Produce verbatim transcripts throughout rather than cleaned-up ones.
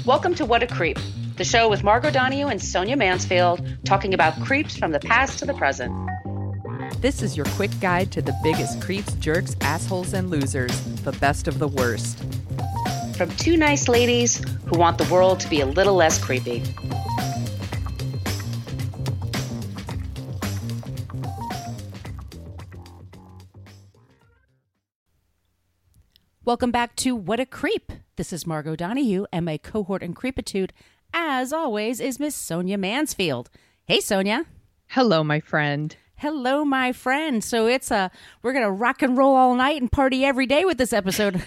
Welcome to What a Creep, the show with Margot Donohue and Sonia Mansfield, talking about creeps from the past to the present. This is your quick guide to the biggest creeps, jerks, assholes, and losers, the best of the worst. From two nice ladies who want the world to be a little less creepy. Welcome back to What a Creep. This is Margot Donohue, and my cohort in creepitude, as always, is Miss Sonia Mansfield. Hey, Sonia. Hello, my friend. Hello, my friend. So it's a, we're going to rock and roll all night and party every day with this episode.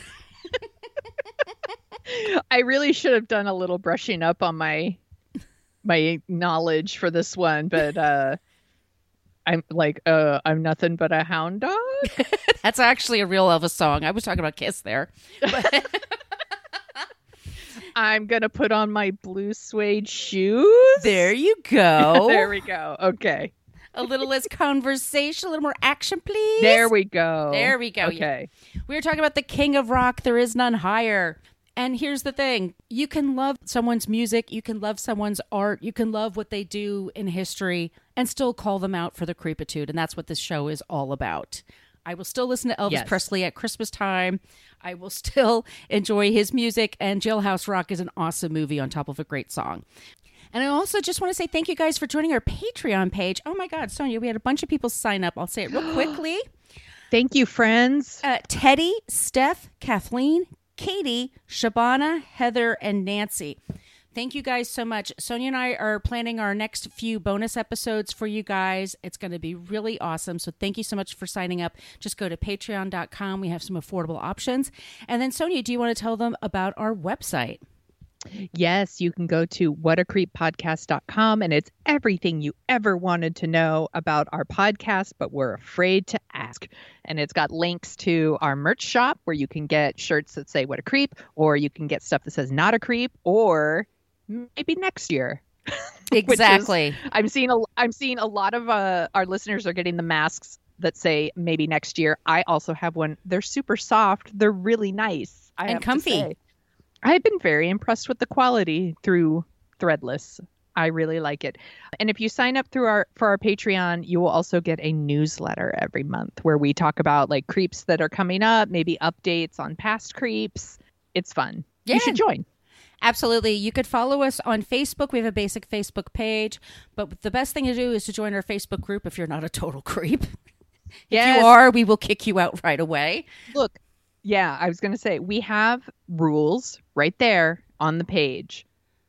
I really should have done a little brushing up on my my knowledge for this one, but uh, I'm like, uh, I'm nothing but a hound dog. That's actually a real Elvis song. I was talking about Kiss there. But I'm going to put on my blue suede shoes. There you go. There we go. Okay. A little less conversation, a little more action, please. There we go. There we go. Okay. We were talking about the king of rock. There is none higher. And here's the thing. You can love someone's music. You can love someone's art. You can love what they do in history and still call them out for the creepitude. And that's what this show is all about. I will still listen to Elvis Yes. Presley at Christmas time. I will still enjoy his music. And Jailhouse Rock is an awesome movie on top of a great song. And I also just want to say thank you guys for joining our Patreon page. Oh my God, Sonia, we had a bunch of people sign up. I'll say it real quickly. Thank you, friends. Uh, Teddy, Steph, Kathleen, Katie, Shabana, Heather, and Nancy. Thank you guys so much. Sonia and I are planning our next few bonus episodes for you guys. It's going to be really awesome. So thank you so much for signing up. Just go to patreon dot com. We have some affordable options. And then, Sonia, do you want to tell them about our website? Yes, you can go to what a creep podcast dot com, and it's everything you ever wanted to know about our podcast, but were afraid to ask. And it's got links to our merch shop where you can get shirts that say What a Creep, or you can get stuff that says Not a Creep, or maybe next year. Exactly. Is, I'm seeing a I'm seeing a lot of uh, our listeners are getting the masks that say maybe next year. I also have one. They're super soft. They're really nice. I And have to comfy. say. I've been very impressed with the quality through Threadless. I really like it. And if you sign up through our for our Patreon, you will also get a newsletter every month where we talk about like creeps that are coming up, maybe updates on past creeps. It's fun. Yeah. You should join. Absolutely. You could follow us on Facebook. We have a basic Facebook page. But the best thing to do is to join our Facebook group if you're not a total creep. If Yes. you are, we will kick you out right away. Look, yeah, I was going to say we have rules right there on the page.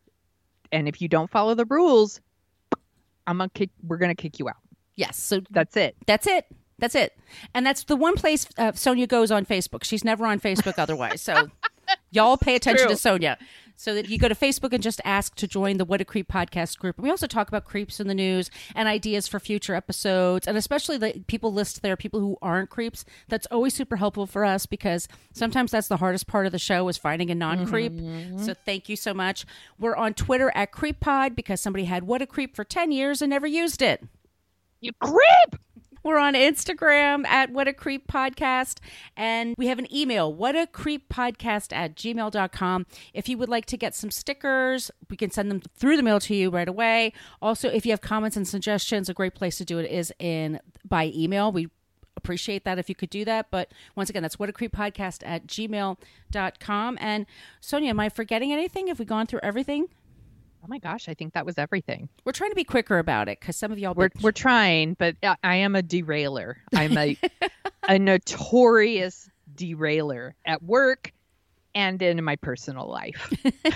And if you don't follow the rules, I'm gonna kick, we're going to kick you out. Yes. So That's it. that's it. That's it. And that's the one place uh, Sonia goes on Facebook. She's never on Facebook otherwise. So y'all pay attention true. to Sonia. So that you go to Facebook and just ask to join the What a Creep podcast group. We also talk about creeps in the news and ideas for future episodes. And especially the people list there, people who aren't creeps. That's always super helpful for us because sometimes that's the hardest part of the show is finding a non-creep. Mm-hmm. So thank you so much. We're on Twitter at CreepPod because somebody had What a Creep for ten years and never used it. You creep! We're on Instagram at What a Creep Podcast, and we have an email, whatacreeppodcast at gmail dot com. If you would like to get some stickers, we can send them through the mail to you right away. Also, if you have comments and suggestions, a great place to do it is in by email. We appreciate that if you could do that. But once again, that's whatacreeppodcast at gmail dot com. And Sonia, am I forgetting anything? Have we gone through everything? Oh my gosh, I think that was everything. We're trying to be quicker about it because some of y'all... We're bitch- we're trying, but I I am a derailer. I'm a a notorious derailer at work and in my personal life.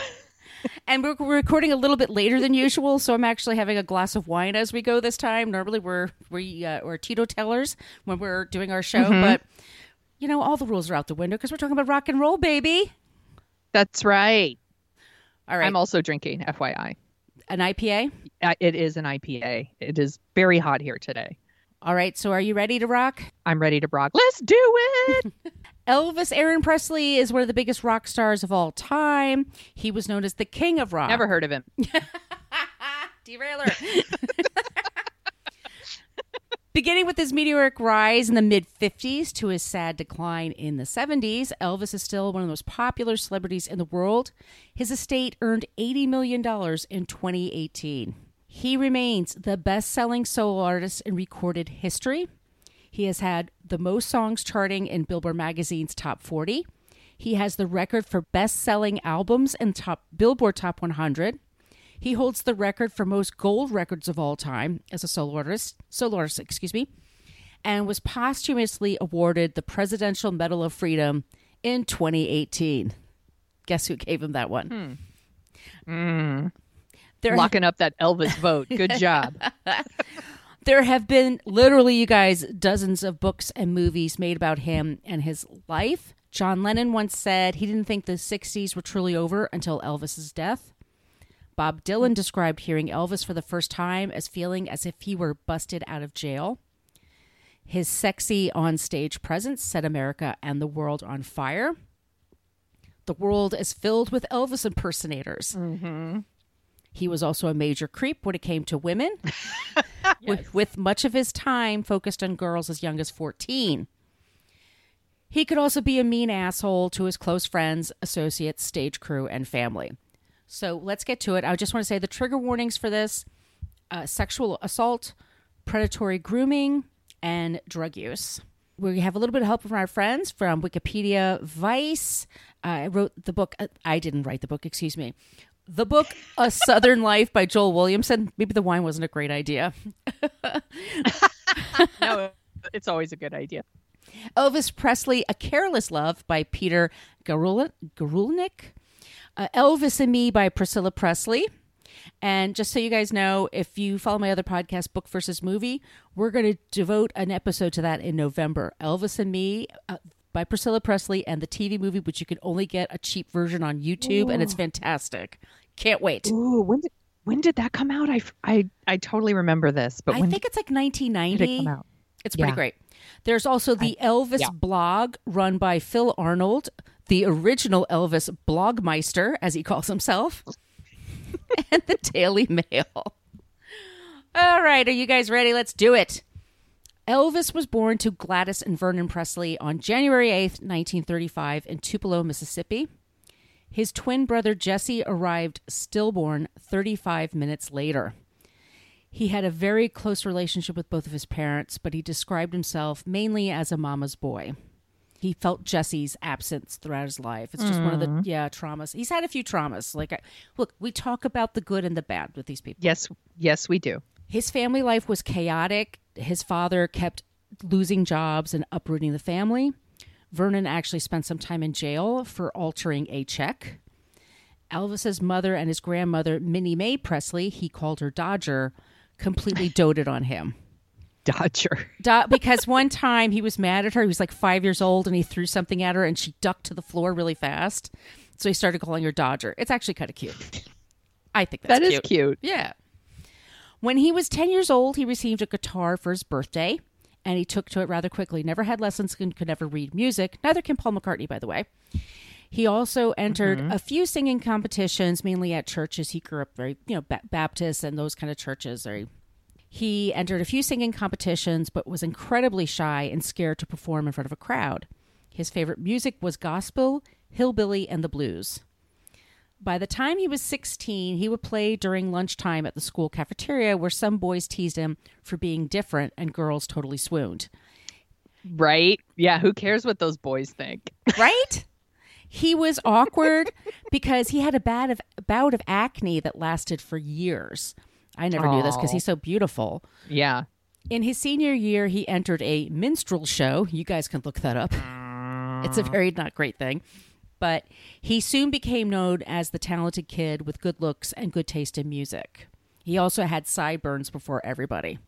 And we're, we're recording a little bit later than usual, so I'm actually having a glass of wine as we go this time. Normally we're we uh, we're teetotalers when we're doing our show, Mm-hmm. but you know all the rules are out the window because we're talking about rock and roll, baby. That's right. All right, I'm also drinking, F Y I. an I P A. Uh, It is an I P A. It is very hot here today. All right, so are you ready to rock? I'm ready to brag. Let's do it. Elvis Aaron Presley is one of the biggest rock stars of all time. He was known as the king of rock. Never heard of him. Derailer. Beginning with his meteoric rise in the mid-fifties to his sad decline in the seventies, Elvis is still one of the most popular celebrities in the world. His estate earned eighty million dollars in twenty eighteen. He remains the best-selling solo artist in recorded history. He has had the most songs charting in Billboard magazine's top forty. He has the record for best-selling albums in top Billboard Top one hundred. He holds the record for most gold records of all time as a solo artist, solo artist, excuse me, and was posthumously awarded the Presidential Medal of Freedom in twenty eighteen. Guess who gave him that one? Hmm. Mm. There Locking up that Elvis vote. Good job. There have been literally, you guys, dozens of books and movies made about him and his life. John Lennon once said he didn't think the sixties were truly over until Elvis's death. Bob Dylan described hearing Elvis for the first time as feeling as if he were busted out of jail. His sexy on-stage presence set America and the world on fire. The world is filled with Elvis impersonators. Mm-hmm. He was also a major creep when it came to women, Yes. with, with much of his time focused on girls as young as fourteen. He could also be a mean asshole to his close friends, associates, stage crew, and family. So let's get to it. I just want to say the trigger warnings for this: uh, sexual assault, predatory grooming, and drug use. We have a little bit of help from our friends from Wikipedia, Vice. Uh, I wrote the book. Uh, I didn't write the book, excuse me. The book, A Southern Life by Joel Williamson. Maybe the wine wasn't a great idea. No, it's always a good idea. Elvis Presley, A Careless Love by Peter Garul- Garulnik. Uh, Elvis and Me by Priscilla Presley. And just so you guys know, if you follow my other podcast, Book versus Movie, we're going to devote an episode to that in November. Elvis and Me uh, by Priscilla Presley and the T V movie, which you can only get a cheap version on YouTube, Ooh. And it's fantastic. Can't wait. Ooh, when did when did that come out? I, I, I totally remember this, but I when think did, it's like nineteen ninety. Did it come out? It's pretty Yeah. great. There's also the I, Elvis yeah. blog run by Phil Arnold, the original Elvis blogmeister, as he calls himself, and the Daily Mail. All right, are you guys ready? Let's do it. Elvis was born to Gladys and Vernon Presley on January eighth, nineteen thirty-five in Tupelo, Mississippi. His twin brother Jesse arrived stillborn thirty-five minutes later. He had a very close relationship with both of his parents, but he described himself mainly as a mama's boy. He felt Jesse's absence throughout his life. It's just mm. one of the, yeah, traumas. He's had a few traumas. Like, I, look, we talk about the good and the bad with these people. Yes, yes, we do. His family life was chaotic. His father kept losing jobs and uprooting the family. Vernon actually spent some time in jail for altering a check. Elvis's mother and his grandmother, Minnie Mae Presley, he called her Dodger, completely doted on him. Dodger. Do- because one time he was mad at her. He was like five years old and he threw something at her and she ducked to the floor really fast. So he started calling her Dodger. It's actually kind of cute. I think that's that cute. That is cute. Yeah. When he was ten years old, he received a guitar for his birthday and he took to it rather quickly. Never had lessons and could never read music. Neither can Paul McCartney, by the way. He also entered mm-hmm. a few singing competitions, mainly at churches. He grew up very, you know, ba- Baptist and those kind of churches. Very. He entered a few singing competitions, but was incredibly shy and scared to perform in front of a crowd. His favorite music was gospel, hillbilly, and the blues. By the time he was sixteen, he would play during lunchtime at the school cafeteria where some boys teased him for being different and girls totally swooned. Right? Yeah, who cares what those boys think? Right? He was awkward because he had a bad of, bout of acne that lasted for years. I never Aww. knew this because he's so beautiful. Yeah. In his senior year, he entered a minstrel show. You guys can look that up. It's a very not great thing. But he soon became known as the talented kid with good looks and good taste in music. He also had sideburns before everybody.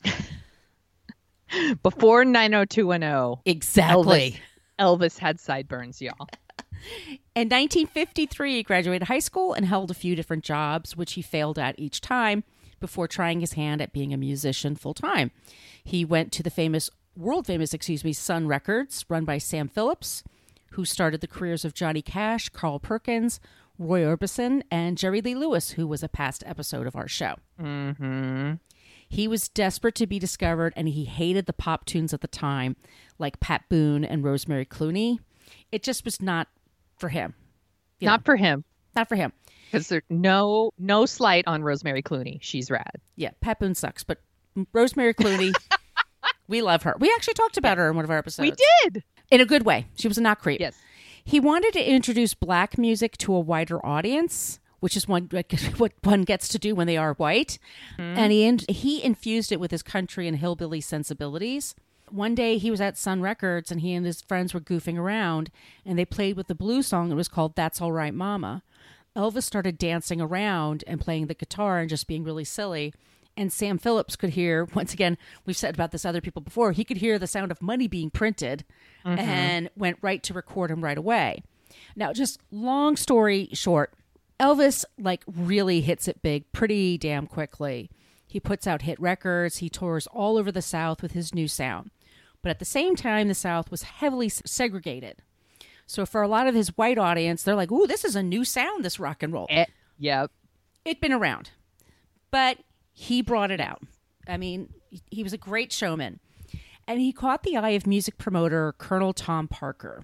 Before nine oh two one oh. Exactly. Elvis, Elvis had sideburns, y'all. In nineteen fifty-three, he graduated high school and held a few different jobs, which he failed at each time before trying his hand at being a musician full-time. He went to the famous, world-famous, excuse me, Sun Records, run by Sam Phillips, who started the careers of Johnny Cash, Carl Perkins, Roy Orbison, and Jerry Lee Lewis, who was a past episode of our show. Mm-hmm. He was desperate to be discovered, and he hated the pop tunes at the time, like Pat Boone and Rosemary Clooney. It just was not for him. You Not know, for him. not for him. Because there's no no slight on Rosemary Clooney. She's rad. Yeah, Pat Boone sucks, but Rosemary Clooney, we love her. We actually talked about her in one of our episodes. We did. In a good way. She was a not creep. Yes. He wanted to introduce black music to a wider audience, which is one what one gets to do when they are white. Mm-hmm. And he in, he infused it with his country and hillbilly sensibilities. One day he was at Sun Records and he and his friends were goofing around and they played with the blues song. It was called That's All Right, Mama. Elvis started dancing around and playing the guitar and just being really silly. And Sam Phillips could hear, once again, we've said about this other people before, he could hear the sound of money being printed mm-hmm. and went right to record him right away. Now, just long story short, Elvis like really hits it big pretty damn quickly. He puts out hit records. He tours all over the South with his new sound. But at the same time, the South was heavily segregated. So for a lot of his white audience, they're like, ooh, this is a new sound, this rock and roll. Eh, yep. It'd been around. But he brought it out. I mean, he was a great showman. And he caught the eye of music promoter Colonel Tom Parker.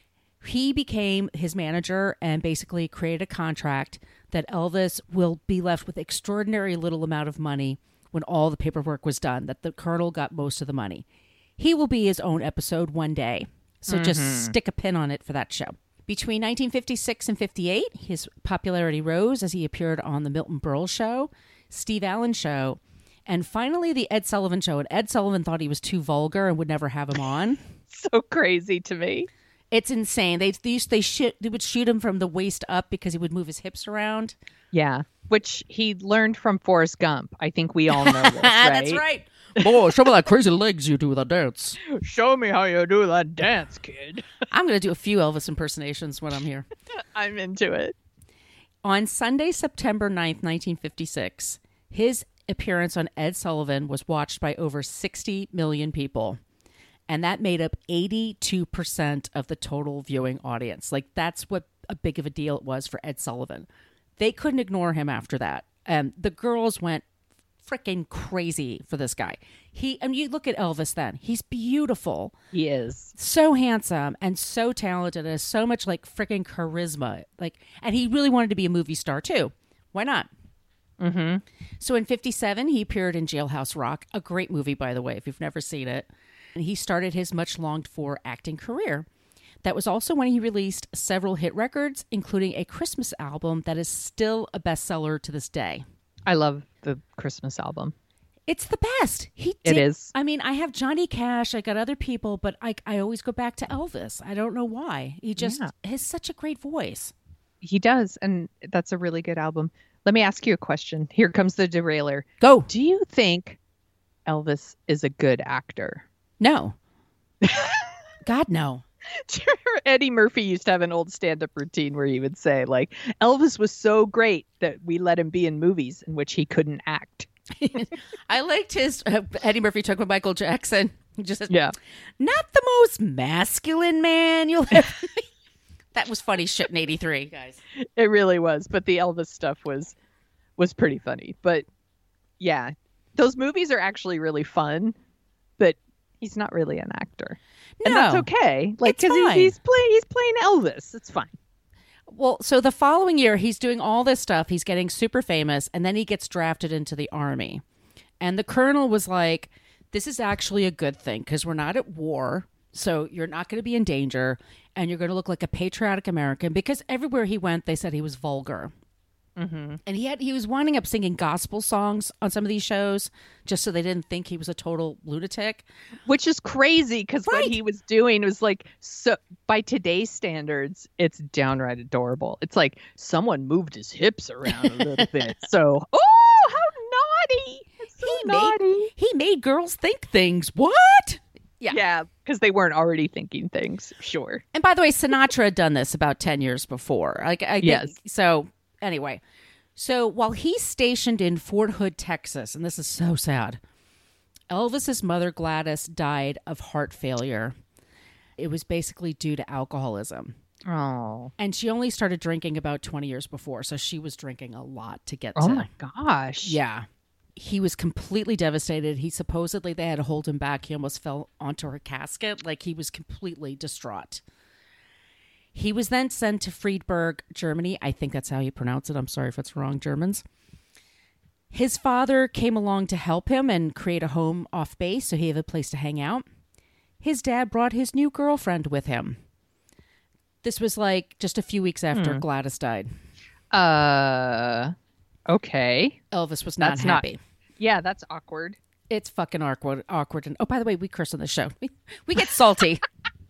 He became his manager and basically created a contract that Elvis will be left with extraordinary little amount of money when all the paperwork was done, that the Colonel got most of the money. He will be his own episode one day. So mm-hmm. just stick a pin on it for that show. Between nineteen fifty-six and fifty-eight, his popularity rose as he appeared on the Milton Berle Show, Steve Allen Show, and finally the Ed Sullivan Show. And Ed Sullivan thought he was too vulgar and would never have him on. So crazy to me. It's insane. They they used, they, shoot, they would shoot him from the waist up because he would move his hips around. Yeah, which he learned from Forrest Gump. I think we all know this, right? That's right. Boy, show me that crazy legs you do with the dance. Show me how you do that dance, kid. I'm going to do a few Elvis impersonations when I'm here. I'm into it. On Sunday, September ninth, nineteen fifty-six, his appearance on Ed Sullivan was watched by over sixty million people. And that made up eighty-two percent of the total viewing audience. Like, that's what a big of a deal it was for Ed Sullivan. They couldn't ignore him after that. And the girls went freaking crazy for this guy. He, and you look at Elvis then. He's beautiful. He is. So handsome and so talented and has so much like freaking charisma. Like, and he really wanted to be a movie star too. Why not? Mm-hmm. So in fifty-seven, he appeared in Jailhouse Rock, a great movie, by the way, if you've never seen it. And he started his much longed for acting career. That was also when he released several hit records, including a Christmas album that is still a bestseller to this day. I love the Christmas album. It's the best. He did. It is. I mean, I have Johnny Cash. I got other people, but I I always go back to Elvis. I don't know why. He just yeah. has such a great voice. He does, and that's a really good album. Let me ask you a question. Here comes the derailer. Go. Do you think Elvis is a good actor? No. God, no. Do you remember Eddie Murphy used to have an old stand-up routine where he would say, like, Elvis was so great that we let him be in movies in which he couldn't act. I liked his uh, Eddie Murphy talking about Michael Jackson. He just said, yeah, not the most masculine man you'll ever. That was funny shit in eighty-three, guys. It really was, but the Elvis stuff was was pretty funny. But yeah, those movies are actually really fun, but he's not really an actor. And no, that's okay. Like, because he's, he's playing he's playing Elvis. It's fine. Well, so the following year, he's doing all this stuff. He's getting super famous, and then he gets drafted into the army. And the colonel was like, this is actually a good thing because we're not at war, so you're not going to be in danger, and you're going to look like a patriotic American, because everywhere he went, they said he was vulgar. Mm-hmm. And he had he was winding up singing gospel songs on some of these shows just so they didn't think he was a total lunatic. Which is crazy because right. what he was doing was like, so by today's standards, it's downright adorable. It's like someone moved his hips around a little bit. So, oh, how naughty. It's so he naughty. Made, he made girls think things. What? Yeah. Yeah, because they weren't already thinking things. Sure. And by the way, Sinatra had done this about ten years before. Like, I yes. think, so... Anyway, so while he's stationed in Fort Hood, Texas, and this is so sad, Elvis's mother, Gladys, died of heart failure. It was basically due to alcoholism. Oh. And she only started drinking about twenty years before, so she was drinking a lot to get oh to... Oh, my gosh. Yeah. He was completely devastated. He supposedly, they had to hold him back. He almost fell onto her casket. Like, he was completely distraught. He was then sent to Friedberg, Germany. I think that's how you pronounce it. I'm sorry if it's wrong, Germans. His father came along to help him and create a home off base so he had a place to hang out. His dad brought his new girlfriend with him. This was like just a few weeks after Hmm. Gladys died. Uh, okay. Elvis was not That's not- happy. Yeah, that's awkward. It's fucking awkward. Awkward. And oh, by the way, we curse on the show. We, we get salty.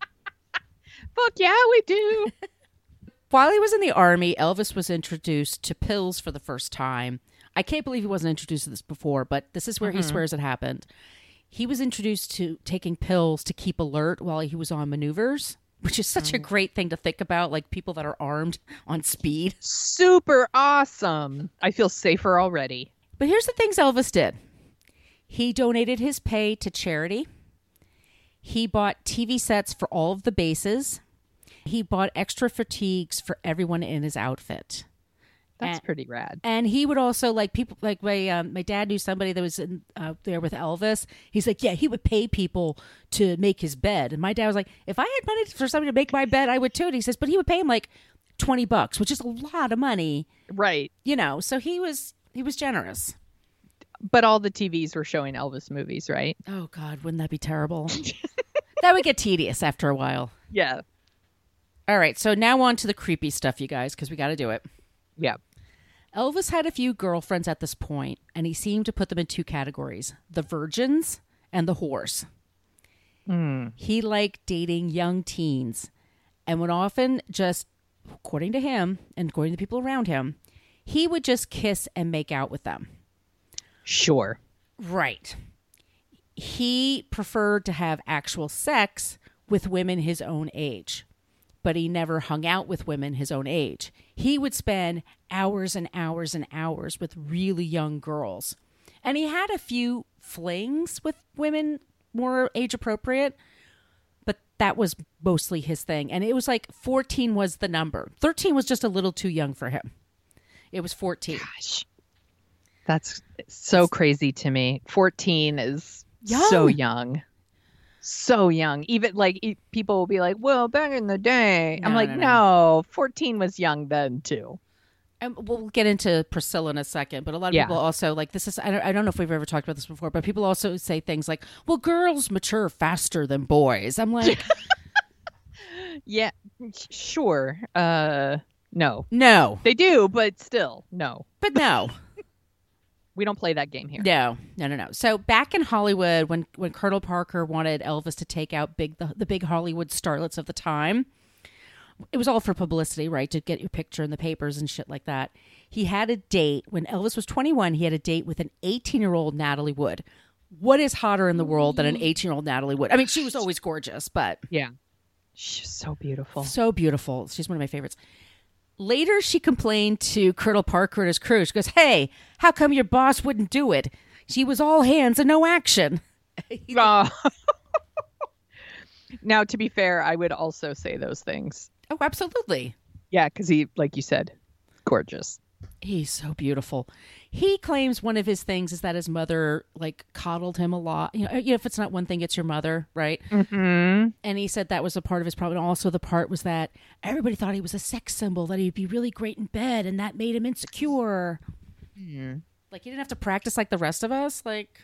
Fuck yeah, we do. While he was in the army, Elvis was introduced to pills for the first time. I can't believe he wasn't introduced to this before, but this is where he swears it happened. He was introduced to taking pills to keep alert while he was on maneuvers, which is such a great thing to think about, like people that are armed on speed. Super awesome. I feel safer already. But here's the things Elvis did. He donated his pay to charity. He bought T V sets for all of the bases. He bought extra fatigues for everyone in his outfit. That's And- pretty rad. And he would also, like, people, like my um, my dad knew somebody that was in, uh, there with Elvis. He's like, yeah, he would pay people to make his bed. And my dad was like, if I had money for somebody to make my bed, I would too. And he says, but he would pay him like twenty bucks, which is a lot of money, Right. you know. So he was he was generous. But all the T Vs were showing Elvis movies, right? Oh God, wouldn't that be terrible? That would get tedious after a while. Yeah. All right, so now on to the creepy stuff, you guys, because we got to do it. Yeah. Elvis had a few girlfriends at this point, and he seemed to put them in two categories: the virgins and the whores. Mm. He liked dating young teens and would often just, according to him and according to the people around him, he would just kiss and make out with them. Sure. Right. He preferred to have actual sex with women his own age, but he never hung out with women his own age. He would spend hours and hours and hours with really young girls. And he had a few flings with women more age appropriate, but that was mostly his thing. And it was like fourteen was the number. thirteen was just a little too young for him. It was fourteen. Gosh. That's so crazy to me. fourteen is Young. so young. So young. Even like e- people will be like, well, back in the day. I'm No, like, no, no, no. fourteen was young then too. And we'll get into Priscilla in a second, but a lot of Yeah. people also like this is, I don't, I don't know if we've ever talked about this before, but people also say things like, well, girls mature faster than boys. I'm like, Yeah, sure. Uh, no, no, they do, but still, no. but no, We don't play that game here. no, no, no, no. So back in Hollywood, when, when Colonel Parker wanted Elvis to take out big, the, the big Hollywood starlets of the time, it was all for publicity, right? To get your picture in the papers and shit like that. He had a date when Elvis was twenty-one. He had a date with an eighteen-year-old Natalie Wood. What is hotter in the world than an eighteen-year-old Natalie Wood? I mean, she was always gorgeous, but Yeah. She's so beautiful. so beautiful. She's one of my favorites. Later, she complained to Colonel Parker and his crew. She goes, hey, how come your boss wouldn't do it? She was all hands and no action. Uh, now, to be fair, I would also say those things. Oh, absolutely. Yeah, because he, like you said, gorgeous. He's so beautiful. He claims one of his things is that his mother like coddled him a lot. You know, you know, if it's not one thing, it's your mother, right? Mm-hmm. And he said that was a part of his problem. And also, the part was that everybody thought he was a sex symbol, that he'd be really great in bed, and that made him insecure. Mm. Like he didn't have to practice like the rest of us, like,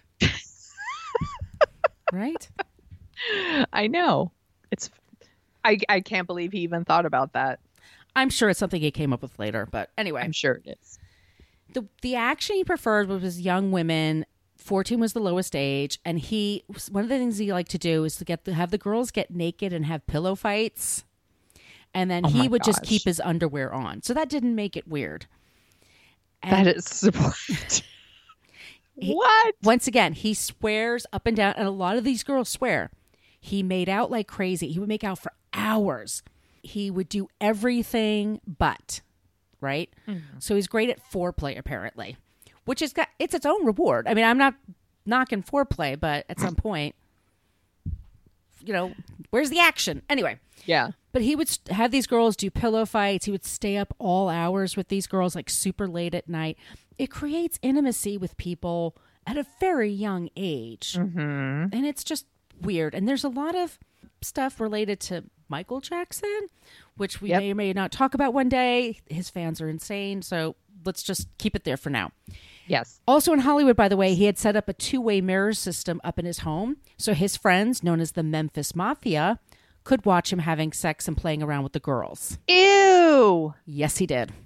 right? I know. It's. I I can't believe he even thought about that. I'm sure it's something he came up with later, but anyway. I'm sure it is. the the action he preferred was young women. fourteen was the lowest age, and he one of the things he liked to do is to get the, have the girls get naked and have pillow fights, and then Oh he my would just gosh. keep his underwear on. So that didn't make it weird. And That is support. He- What? once again, he swears up and down, and a lot of these girls swear he made out like crazy. He would make out for hours. He would do everything but, right? Mm-hmm. So he's great at foreplay, apparently, which is got it's its own reward. I mean, I'm not knocking foreplay, but at some point, you know, where's the action? Anyway, Yeah. but he would st- have these girls do pillow fights. He would stay up all hours with these girls, like super late at night. It creates intimacy with people at a very young age. Mm-hmm. And it's just weird. And there's a lot of stuff related to Michael Jackson, which we Yep. may or may not talk about one day. His fans are insane. So let's just keep it there for now. Yes. Also in Hollywood, by the way, he had set up a two-way mirror system up in his home. So his friends, known as the Memphis Mafia, could watch him having sex and playing around with the girls. Ew. Yes, he did.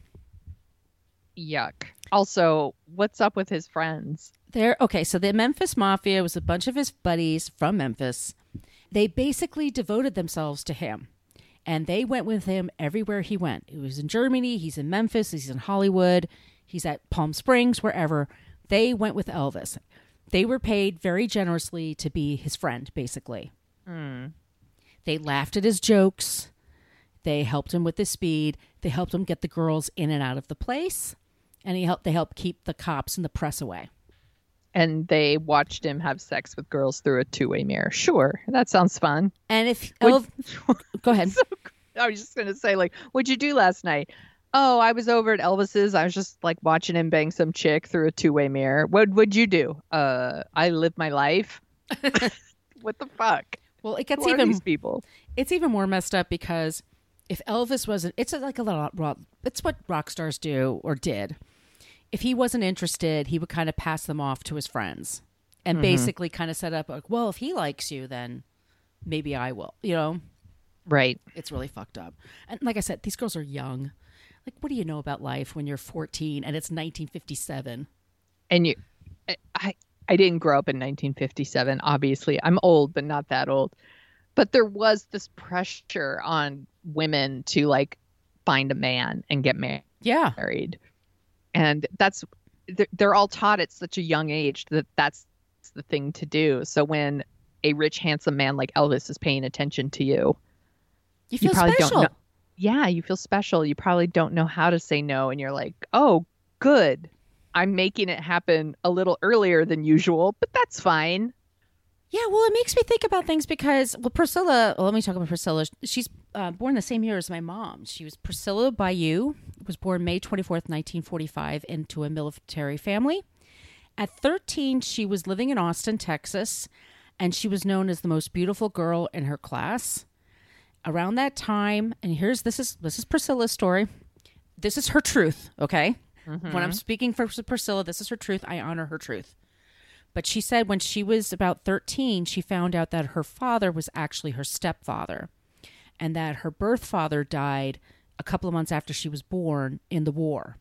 Yuck. Also, what's up with his friends? There. Okay, so the Memphis Mafia was a bunch of his buddies from Memphis. They basically devoted themselves to him. And they went with him everywhere he went. He was in Germany, he's in Memphis, he's in Hollywood, he's at Palm Springs, wherever. They went with Elvis. They were paid very generously to be his friend, basically. Mm. They laughed at his jokes. They helped him with his speed. They helped him get the girls in and out of the place. And he helped. they helped keep the cops and the press away. And they watched him have sex with girls through a two-way mirror. Sure, that sounds fun. And if Would- Elv- go ahead. So, I was just gonna say, like, what'd you do last night? Oh, I was over at Elvis's. I was just like watching him bang some chick through a two-way mirror. What would you do? Uh, I live my life. What the fuck? Well, it gets Who are even these people? it's even more messed up because if Elvis wasn't, it's like a lot. Rock, it's what rock stars do or did. If he wasn't interested, he would kind of pass them off to his friends and Mhm. basically kind of set up like, well, if he likes you, then maybe I will. You know, Right. it's really fucked up. And like I said, these girls are young. Like, what do you know about life when you're fourteen and it's nineteen fifty-seven? And you, I, I didn't grow up in nineteen fifty-seven. Obviously, I'm old, but not that old. But there was this pressure on women to like find a man and get ma- Yeah. married, and that's they're, they're all taught at such a young age that that's the thing to do. So when a rich, handsome man like Elvis is paying attention to you, You feel probably special. don't know. Yeah, you feel special. You probably don't know how to say no, and you're like, oh, good. I'm making it happen a little earlier than usual, but that's fine. Yeah, well, it makes me think about things because, well, Priscilla, well, let me talk about Priscilla. She's uh, born the same year as my mom. She was Priscilla Bayou, was born May twenty-fourth, nineteen forty-five, into a military family. At thirteen, she was living in Austin, Texas, and she was known as the most beautiful girl in her class. Around that time, and here's, this is, this is Priscilla's story. This is her truth, okay? Mm-hmm. When I'm speaking for Priscilla, this is her truth. I honor her truth. But she said when she was about thirteen, she found out that her father was actually her stepfather and that her birth father died a couple of months after she was born in the war.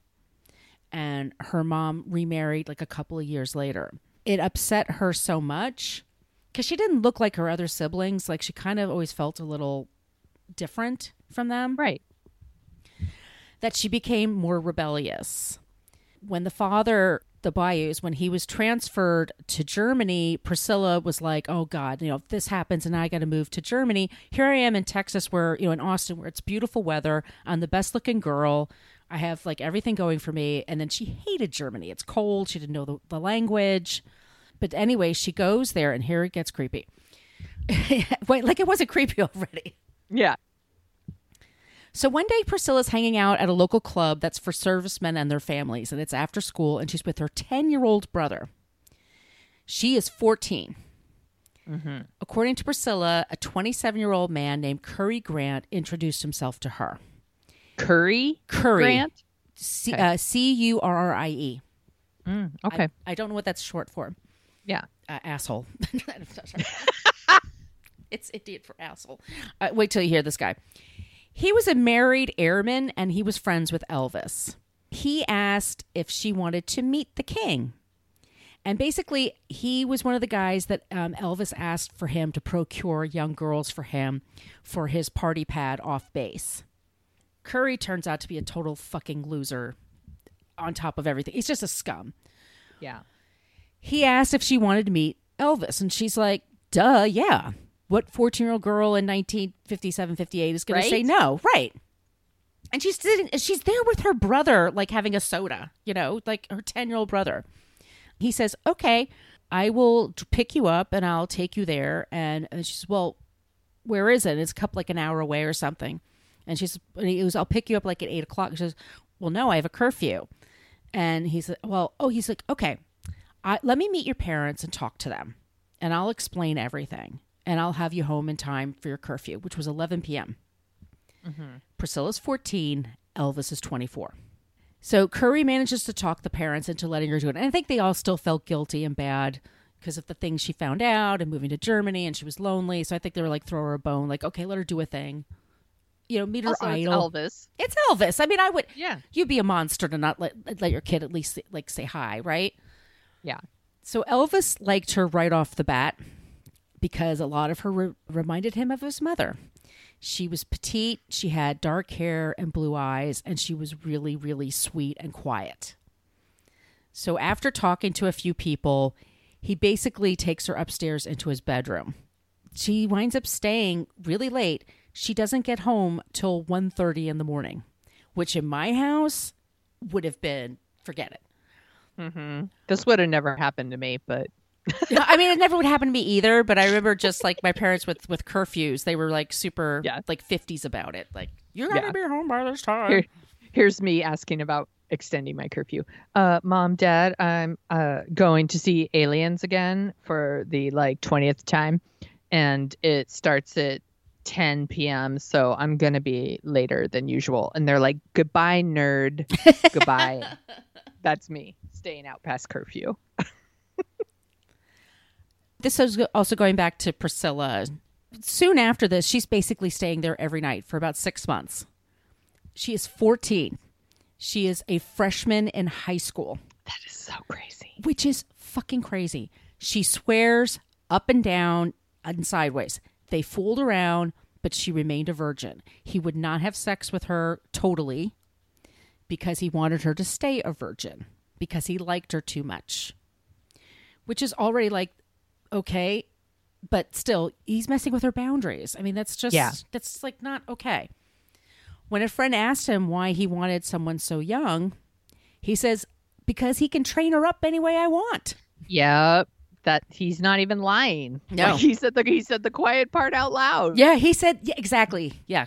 And her mom remarried like a couple of years later. It upset her so much because she didn't look like her other siblings. Like she kind of always felt a little different from them. Right. That she became more rebellious. When the father, the Bayous, when he was transferred to Germany, Priscilla was like, oh God, you know, if this happens and I got to move to Germany, here I am in Texas where, you know, in Austin where it's beautiful weather. I'm the best looking girl. I have like everything going for me. And then she hated Germany. It's cold. She didn't know the, the language. But anyway, she goes there and here it gets creepy. Wait, like it wasn't creepy already. Yeah. So one day Priscilla's hanging out at a local club that's for servicemen and their families, and it's after school, and she's with her ten-year-old brother. She is fourteen. Mm-hmm. According to Priscilla, a twenty-seven-year-old man named Curry Grant introduced himself to her. Curry? Curry. Grant? C- Okay. uh, C U R R I E. Mm, okay. I, I don't know what that's short for. Yeah. Uh, asshole. It's Indian for asshole. Uh, wait till you hear this guy. He was a married airman and he was friends with Elvis. He asked if she wanted to meet the king. And basically, he was one of the guys that um, Elvis asked for him to procure young girls for him for his party pad off base. Curry turns out to be a total fucking loser on top of everything. He's just a scum. Yeah. He asked if she wanted to meet Elvis, and she's like, duh, yeah. What fourteen-year-old girl in nineteen fifty-seven, fifty-eight is going Right? to say no? Right. And she's sitting, she's there with her brother, like having a soda, you know, like her ten-year-old brother. He says, okay, I will pick you up and I'll take you there. And, and she says, well, where is it? It's a couple, like an hour away or something. And she's, and he goes, I'll pick you up like at eight o'clock. She says, well, no, I have a curfew. And he said, well, oh, he's like, okay, I, let me meet your parents and talk to them, and I'll explain everything, and I'll have you home in time for your curfew, which was eleven p.m. Mm-hmm. Priscilla's fourteen, Elvis is twenty-four. So Curry manages to talk the parents into letting her do it. And I think they all still felt guilty and bad because of the things she found out and moving to Germany, and she was lonely. So I think they were like, throw her a bone, like, okay, let her do a thing. You know, meet her also, idol. It's Elvis. It's Elvis. I mean, I would, Yeah. you'd be a monster to not let, let your kid at least like say hi, right? Yeah. So Elvis liked her right off the bat because a lot of her re- reminded him of his mother. She was petite, she had dark hair and blue eyes, and she was really, really sweet and quiet. So after talking to a few people, he basically takes her upstairs into his bedroom. She winds up staying really late. She doesn't get home till one thirty in the morning, which in my house would have been, forget it. Mm-hmm. This would have never happened to me, but... I mean, it never would happen to me either, but I remember just like my parents with, with curfews, they were like super yeah. like fifties about it. Like, you're going to yeah. be home by this time. Here, here's me asking about extending my curfew. Uh, Mom, Dad, I'm uh, going to see Aliens again for the like twentieth time. And it starts at ten p.m. So I'm going to be later than usual. And they're like, goodbye, nerd. Goodbye. That's me staying out past curfew. This is also going back to Priscilla. Soon after this, she's basically staying there every night for about six months. She is fourteen. She is a freshman in high school. That is so crazy. Which is fucking crazy. She swears up and down and sideways. They fooled around, but she remained a virgin. He would not have sex with her totally because he wanted her to stay a virgin because he liked her too much. Which is already like, okay, but still, he's messing with her boundaries. I mean, that's just, yeah. that's like not okay. When a friend asked him why he wanted someone so young, he says, because he can train her up any way I want. Yep. That he's not even lying. No. Like he said the he said the quiet part out loud. Yeah, he said, yeah, exactly. Yeah.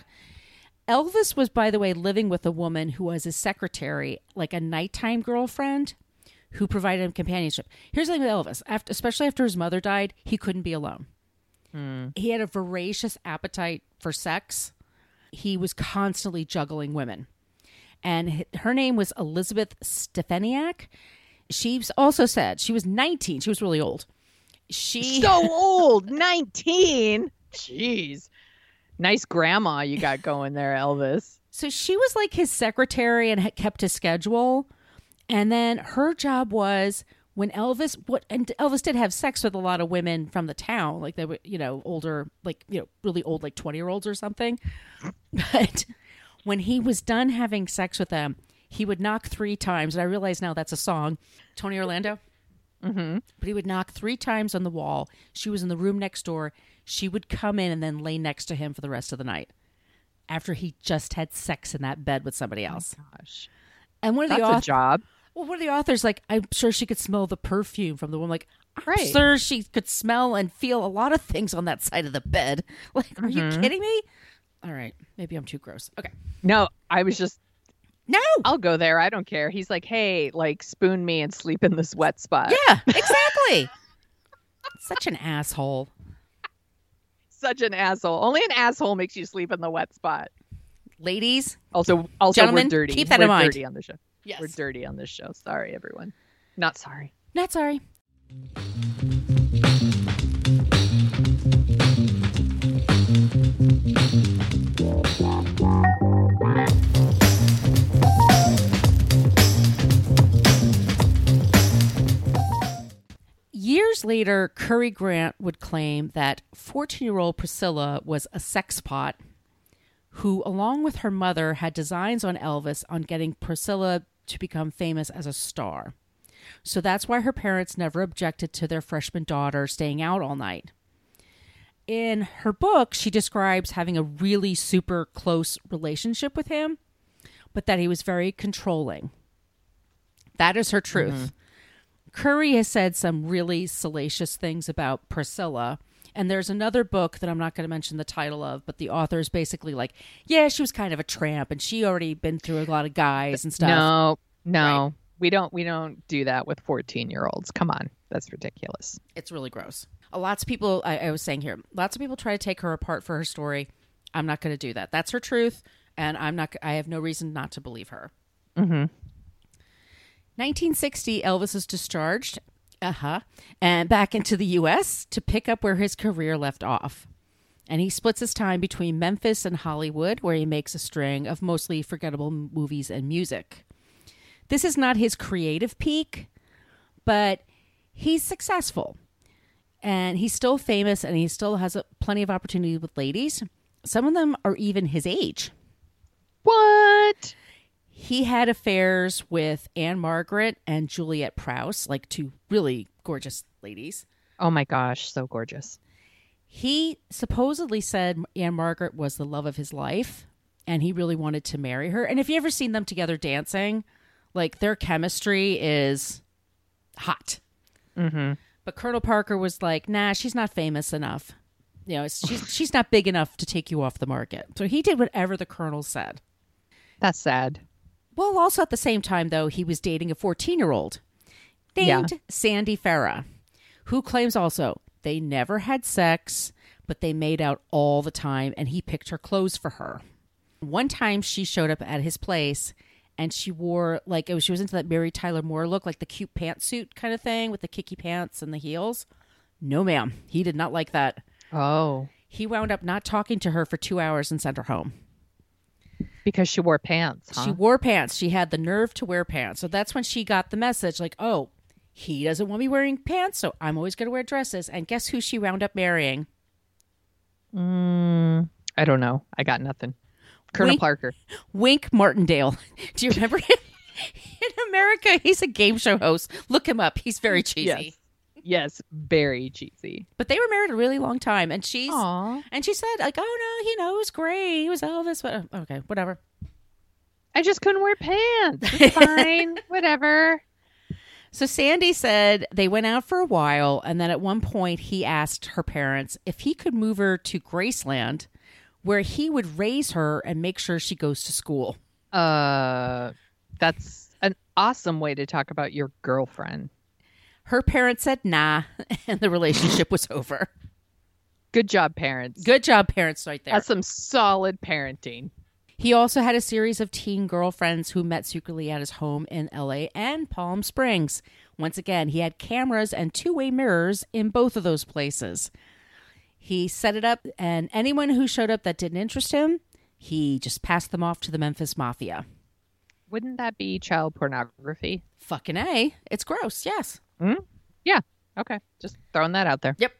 Elvis was, by the way, living with a woman who was his secretary, like a nighttime girlfriend who provided him companionship. Here's the thing with Elvis. After, especially after his mother died, he couldn't be alone. Hmm. He had a voracious appetite for sex. He was constantly juggling women. And her name was Elizabeth Stefaniak. She also said she was nineteen. She was really old. She So old. nineteen. Jeez. Nice grandma you got going there, Elvis. So she was like his secretary and had kept his schedule. And then her job was when Elvis, what, and Elvis did have sex with a lot of women from the town, like they were, you know, older, like, you know, really old, like twenty year olds or something. But when he was done having sex with them, he would knock three times. And I realize now that's a song, Tony Orlando. Mm-hmm. But he would knock three times on the wall. She was in the room next door. She would come in and then lay next to him for the rest of the night after he just had sex in that bed with somebody else. Oh, gosh. And one of That's the authors, a job. Well, one of the authors, like, I'm sure she could smell the perfume from the woman. Like, I'm Right. sure she could smell and feel a lot of things on that side of the bed. Like, are Mm-hmm. you kidding me? All right. Maybe I'm too gross. Okay. No, I was just, No. I'll go there. I don't care. He's like, hey, like, spoon me and sleep in this wet spot. Yeah, exactly. Such an asshole. Such an asshole. Only an asshole makes you sleep in the wet spot. Ladies, Also, also Gentlemen, we're dirty. keep that we're in mind. dirty on the show. Yes. We're dirty on this show. Sorry, everyone. Not sorry. not sorry. Years later, Curry Grant would claim that fourteen-year-old Priscilla was a sex pot who, along with her mother, had designs on Elvis on getting Priscilla to become famous as a star. So that's why her parents never objected to their freshman daughter staying out all night. In her book, she describes having a really super close relationship with him, but that he was very controlling. That is her truth. Mm-hmm. Curry has said some really salacious things about Priscilla. And there's another book that I'm not going to mention the title of, but the author is basically like, yeah, she was kind of a tramp and she already been through a lot of guys and stuff. No, no. Right. We don't we don't do that with fourteen year olds. Come on. That's ridiculous. It's really gross. Lots of people, I, I was saying here, lots of people try to take her apart for her story. I'm not going to do that. That's her truth. And I'm not, I have no reason not to believe her. Mm-hmm. nineteen sixty, Elvis is discharged. Uh-huh. And back into the U S to pick up where his career left off. And he splits his time between Memphis and Hollywood, where he makes a string of mostly forgettable movies and music. This is not his creative peak, but he's successful. And he's still famous, and he still has a, plenty of opportunity with ladies. Some of them are even his age. What? He had affairs with Anne Margaret and Juliet Prowse, like two really gorgeous ladies. Oh my gosh, so gorgeous. He supposedly said Anne Margaret was the love of his life, and he really wanted to marry her. And if you ever seen them together dancing, like their chemistry is hot. Mm-hmm. But Colonel Parker was like, nah, she's not famous enough. You know, she's she's not big enough to take you off the market. So he did whatever the Colonel said. That's sad. Well, also at the same time, though, he was dating a fourteen-year-old named Yeah. Sandy Farah, who claims also they never had sex, but they made out all the time, and he picked her clothes for her. One time she showed up at his place, and she wore, like, it was, she was into that Mary Tyler Moore look, like the cute pantsuit kind of thing with the kicky pants and the heels. No, ma'am. He did not like that. Oh. He wound up not talking to her for two hours and sent her home. Because she wore pants, huh? She wore pants. She had the nerve to wear pants. So that's when she got the message like, oh, he doesn't want me wearing pants, so I'm always going to wear dresses. And guess who she wound up marrying? Mm, I don't know. I got nothing. Colonel Wink, Parker. Wink Martindale. Do you remember him? In America, he's a game show host. Look him up. He's very cheesy. Yes. Yes, very cheesy. But they were married a really long time. And she's Aww. and she said, like, oh, no, you know, it was great. He was Elvis. But, okay, whatever. I just couldn't wear pants. It's fine. Whatever. So Sandy said they went out for a while, and then at one point he asked her parents if he could move her to Graceland, where he would raise her and make sure she goes to school. Uh, that's an awesome way to talk about your girlfriend. Her parents said nah, and the relationship was over. Good job, parents. Good job, parents, right there. That's some solid parenting. He also had a series of teen girlfriends who met secretly at his home in L A and Palm Springs. Once again, he had cameras and two-way mirrors in both of those places. He set it up, and anyone who showed up that didn't interest him, he just passed them off to the Memphis Mafia. Wouldn't that be child pornography? Fucking A. It's gross, yes. Hmm? Yeah. Okay. Just throwing that out there. Yep.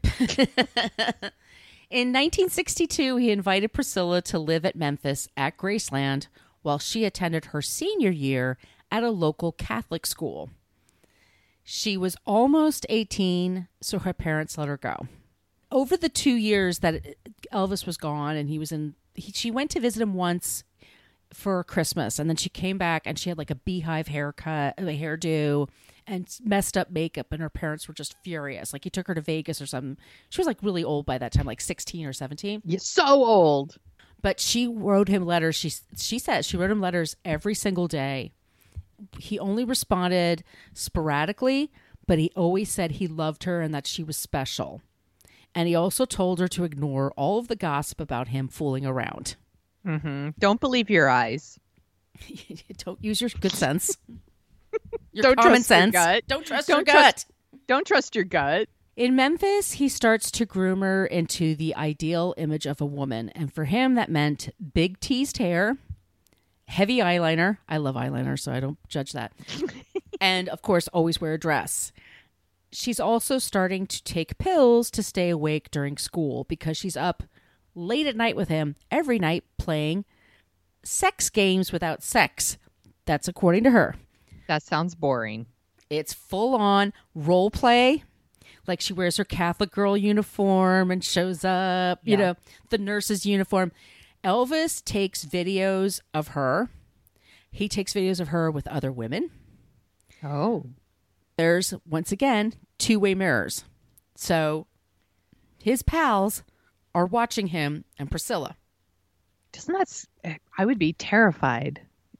In nineteen sixty-two, he invited Priscilla to live at Memphis at Graceland while she attended her senior year at a local Catholic school. She was almost eighteen, so her parents let her go. Over the two years that Elvis was gone and he was in, he, she went to visit him once for Christmas, and then she came back and she had like a beehive haircut, a hairdo, and messed up makeup, and her parents were just furious. Like he took her to Vegas or something. She was like really old by that time, like sixteen or seventeen. You're so old. But she wrote him letters. She she said she wrote him letters every single day. He only responded sporadically, but he always said he loved her and that she was special. And he also told her to ignore all of the gossip about him fooling around. Mm-hmm. Don't believe your eyes. Don't use your good sense. Your Don't common trust sense. your gut. Don't trust Don't your gut. trust- Don't trust your gut. In Memphis, he starts to groom her into the ideal image of a woman. And for him, that meant big teased hair, heavy eyeliner. I love eyeliner, so I don't judge that. And, of course, always wear a dress. She's also starting to take pills to stay awake during school because she's up late at night with him every night playing sex games without sex. That's according to her. That sounds boring. It's full on role play. Like she wears her Catholic girl uniform and shows up, you Yeah. know, the nurse's uniform. Elvis takes videos of her. He takes videos of her with other women. Oh. There's, once again, two-way mirrors. So his pals are watching him and Priscilla. Doesn't that... s- I would be terrified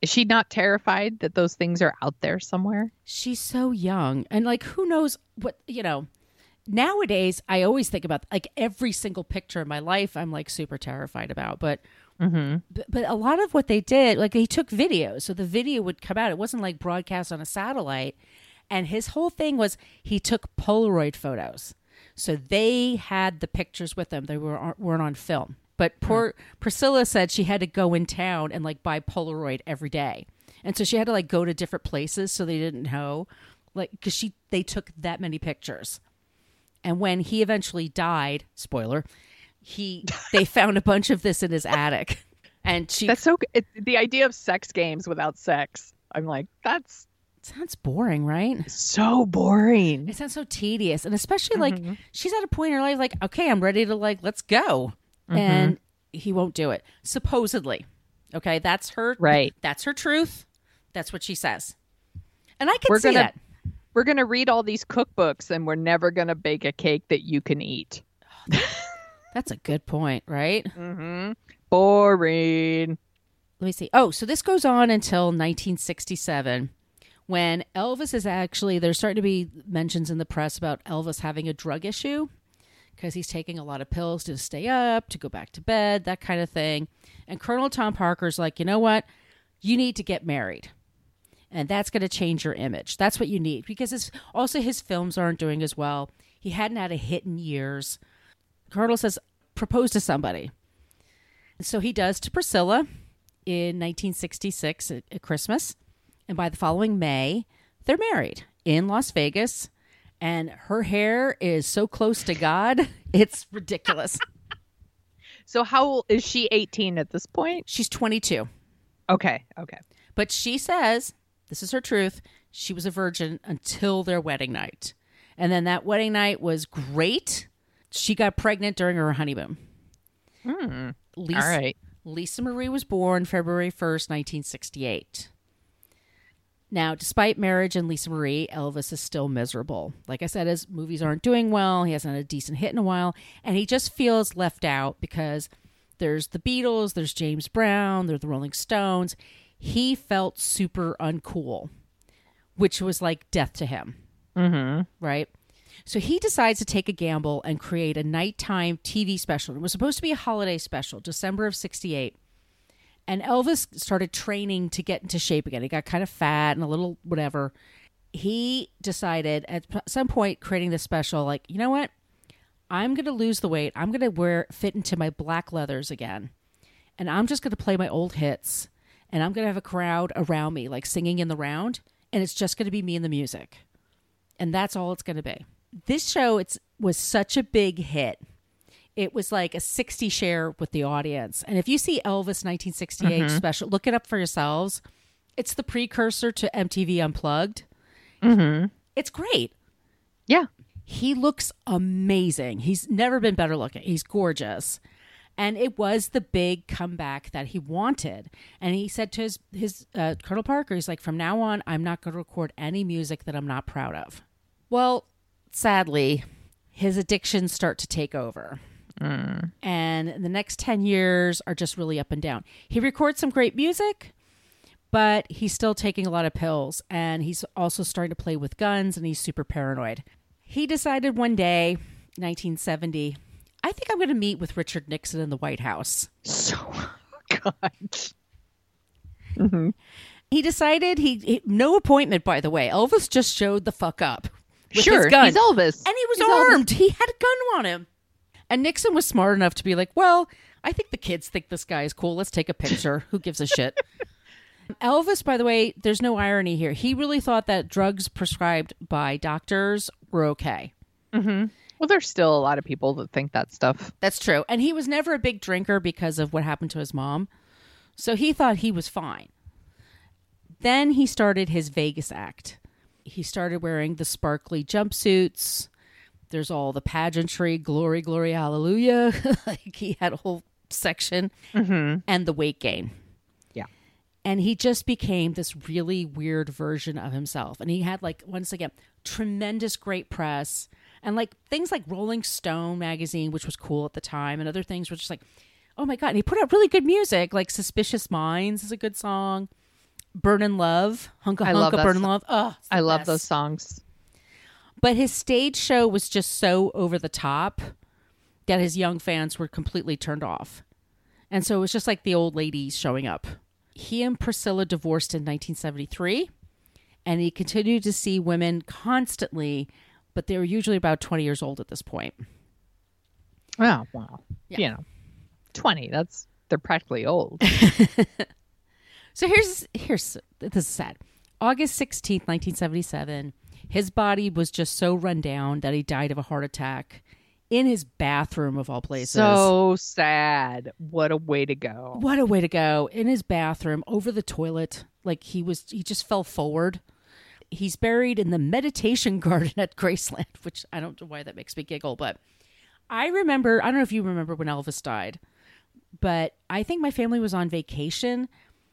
Is she not terrified that those things are out there somewhere? She's so young. And like, who knows what, you know, nowadays I always think about like every single picture in my life I'm like super terrified about. But, Mm-hmm. but, but a lot of what they did, like they took videos. So the video would come out. It wasn't like broadcast on a satellite. And his whole thing was he took Polaroid photos. So they had the pictures with them. They were, weren't on film. But poor Priscilla said she had to go in town and like buy Polaroid every day. And so she had to like go to different places so they didn't know, like, because she they took that many pictures. And when he eventually died, spoiler, he they found a bunch of this in his attic. And she That's so it, the idea of sex games without sex. I'm like, that's sounds boring, right? so boring. It sounds so tedious. And especially like Mhm. she's at a point in her life like, okay, I'm ready to like, let's go. Mhm. And he won't do it. Supposedly. Okay, that's her Right. That's her truth. That's what she says. And I can We're see gonna- that. We're going to read all these cookbooks and we're never going to bake a cake that you can eat. That's a good point, right? Mm-hmm. Boring. Let me see. Oh, so this goes on until nineteen sixty-seven when Elvis is actually, there's starting to be mentions in the press about Elvis having a drug issue because he's taking a lot of pills to stay up, to go back to bed, that kind of thing. And Colonel Tom Parker's like, you know what? You need to get married. And that's going to change your image. That's what you need because his, also his films aren't doing as well. He hadn't had a hit in years. Colonel says, propose to somebody. And so he does to Priscilla in nineteen sixty-six at, at Christmas. And by the following May, they're married in Las Vegas. And her hair is so close to God, it's ridiculous. So how old is she? eighteen at this point? She's twenty-two. Okay. Okay. But she says, this is her truth, she was a virgin until their wedding night. And then that wedding night was great. She got pregnant during her honeymoon. Hmm. Lisa, All right. Lisa Marie was born February first, nineteen sixty-eight. Now, despite marriage and Lisa Marie, Elvis is still miserable. Like I said, his movies aren't doing well. He hasn't had a decent hit in a while. And he just feels left out because there's the Beatles, there's James Brown, there's the Rolling Stones. He felt super uncool, which was like death to him. Mm-hmm. Right? So he decides to take a gamble and create a nighttime T V special. It was supposed to be a holiday special, December of sixty-eight. And Elvis started training to get into shape again. He got kind of fat and a little whatever. He decided at some point creating this special, like, you know what? I'm going to lose the weight. I'm going to wear fit into my black leathers again. And I'm just going to play my old hits. And I'm going to have a crowd around me, like singing in the round. And it's just going to be me and the music. And that's all it's going to be. This show it's was such a big hit. It was like a sixty share with the audience. And if you see Elvis nineteen sixty-eight Mm-hmm. special, look it up for yourselves. It's the precursor to M T V Unplugged. Mm-hmm. It's great. Yeah. He looks amazing. He's never been better looking. He's gorgeous. And it was the big comeback that he wanted. And he said to his, his uh, Colonel Parker, he's like, from now on, I'm not going to record any music that I'm not proud of. Well, sadly, his addictions start to take over. Mm. And the next ten years are just really up and down. He records some great music, but he's still taking a lot of pills. And he's also starting to play with guns, and he's super paranoid. He decided one day, nineteen seventy, I think I'm going to meet with Richard Nixon in the White House. So, God. Mm-hmm. He decided he, he no appointment, by the way. Elvis just showed the fuck up with Sure, his gun. he's Elvis. And he was He's Elvis. armed. He had a gun on him. And Nixon was smart enough to be like, well, I think the kids think this guy is cool. Let's take a picture. Who gives a shit? Elvis, by the way, there's no irony here. He really thought that drugs prescribed by doctors were okay. Mm-hmm. Well, there's still a lot of people that think that stuff. That's true. And he was never a big drinker because of what happened to his mom. So he thought he was fine. Then he started his Vegas act. He started wearing the sparkly jumpsuits. There's all the pageantry, glory, glory, hallelujah. Like he had a whole section. Mm-hmm. And the weight gain. Yeah. And he just became this really weird version of himself. And he had, like, once again, tremendous great press. And like things like Rolling Stone magazine, which was cool at the time, and other things were just like, oh my God. And he put out really good music, like Suspicious Minds is a good song. Burnin' Love, Hunka I love Hunka that Burnin' song. Love. Oh, it's the I love best. those songs. But his stage show was just so over the top that his young fans were completely turned off. And so it was just like the old ladies showing up. He and Priscilla divorced in nineteen seventy-three, and he continued to see women constantly, but they were usually about twenty years old at this point. Oh, wow. Yeah. You know, twenty, that's, they're practically old. So here's, here's, this is sad. August sixteenth, nineteen seventy-seven, his body was just so run down that he died of a heart attack in his bathroom of all places. So sad. What a way to go. What a way to go. In his bathroom, over the toilet. Like he was, he just fell forward. He's buried in the meditation garden at Graceland, which I don't know why that makes me giggle, but I remember, I don't know if you remember when Elvis died, but I think my family was on vacation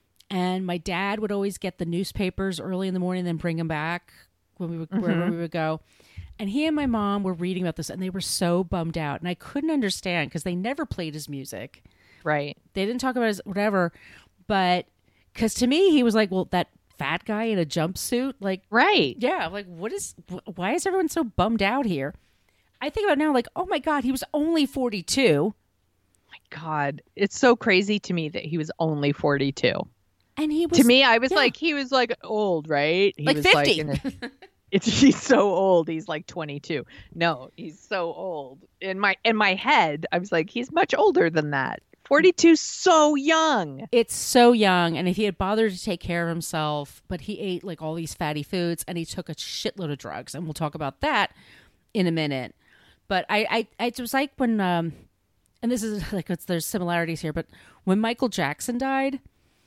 and my dad would always get the newspapers early in the morning and then bring them back when we would, mm-hmm. wherever we would go. And he and my mom were reading about this and they were so bummed out. And I couldn't understand because they never played his music. Right. They didn't talk about his whatever. But because to me, he was like, well, that fat guy in a jumpsuit. Like, right. Yeah. Like, what is, why is everyone so bummed out here? I think about it now, like, oh my God, he was only forty-two. My God. It's so crazy to me that he was only forty-two. And he was. To me, I was yeah. like, he was like old, right? He like was fifty. Like in a, It's he's so old. He's like twenty-two. No, he's so old. In my in my head, I was like, he's much older than that. forty-two, so young. It's so young. And if he had bothered to take care of himself, but he ate like all these fatty foods and he took a shitload of drugs. And we'll talk about that in a minute. But I, I, it was like when, um, and this is like, it's, there's similarities here, but when Michael Jackson died,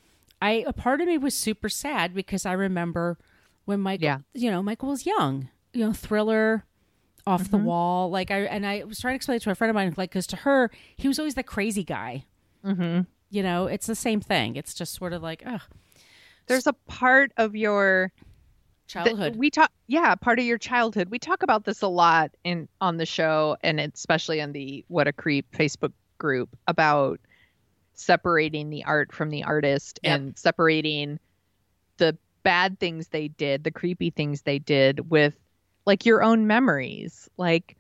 I, a part of me was super sad because I remember when Michael, yeah. you know, Michael was young, you know, Thriller, Off mm-hmm. the Wall. Like I, and I was trying to explain it to a friend of mine, like, cause to her, he was always the crazy guy. Mm-hmm. You know, it's the same thing. It's just sort of like, ugh. There's a part of your childhood. Th- we talk, yeah, part of your childhood. We talk about this a lot in on the show, and especially in the What a Creep Facebook group about separating the art from the artist yep. and separating the bad things they did, the creepy things they did with like your own memories. Like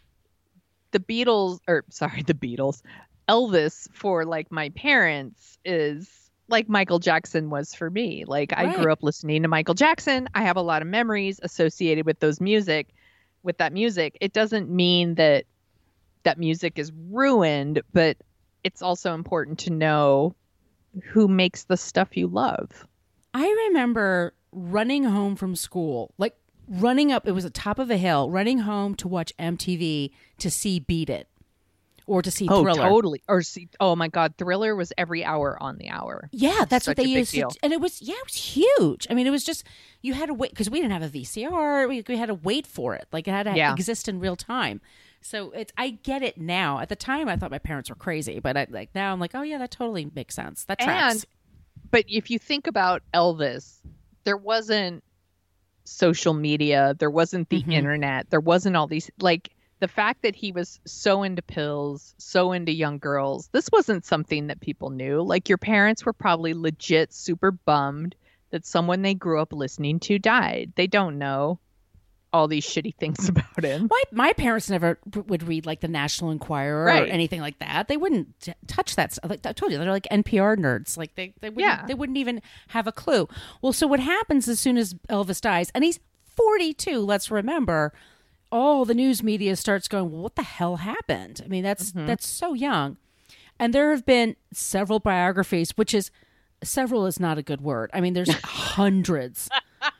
the Beatles, or sorry, the Beatles, Elvis for like my parents is like Michael Jackson was for me. Like right. I grew up listening to Michael Jackson. I have a lot of memories associated with those music, with that music. It doesn't mean that that music is ruined, but it's also important to know who makes the stuff you love. I remember running home from school, like running up, it was the top of a hill, running home to watch M T V to see Beat It. Or to see oh, Thriller. Oh, totally. Or see, oh my God, Thriller was every hour on the hour. Yeah, that's Such what they a used big to. And it was, yeah, it was huge. I mean, it was just, you had to wait, because we didn't have a V C R. We, we had to wait for it. Like, it had to yeah. exist in real time. So it's, I get it now. At the time, I thought my parents were crazy. But I, like now, I'm like, oh, yeah, that totally makes sense. That tracks. And, but if you think about Elvis, there wasn't social media. There wasn't the mm-hmm. internet. There wasn't all these, like, the fact that he was so into pills, so into young girls, this wasn't something that people knew. Like your parents were probably legit super bummed that someone they grew up listening to died. They don't know all these shitty things about him. My, my parents never would read like the National Enquirer right. or anything like that. They wouldn't t- touch that stuff. Like I told you, they're like N P R nerds. Like they, they, wouldn't, yeah. they wouldn't even have a clue. Well, so what happens as soon as Elvis dies, and he's forty-two, let's remember, all the news media starts going, well, what the hell happened? I mean, that's mm-hmm. that's so young. And there have been several biographies, which is, several is not a good word. I mean, there's hundreds.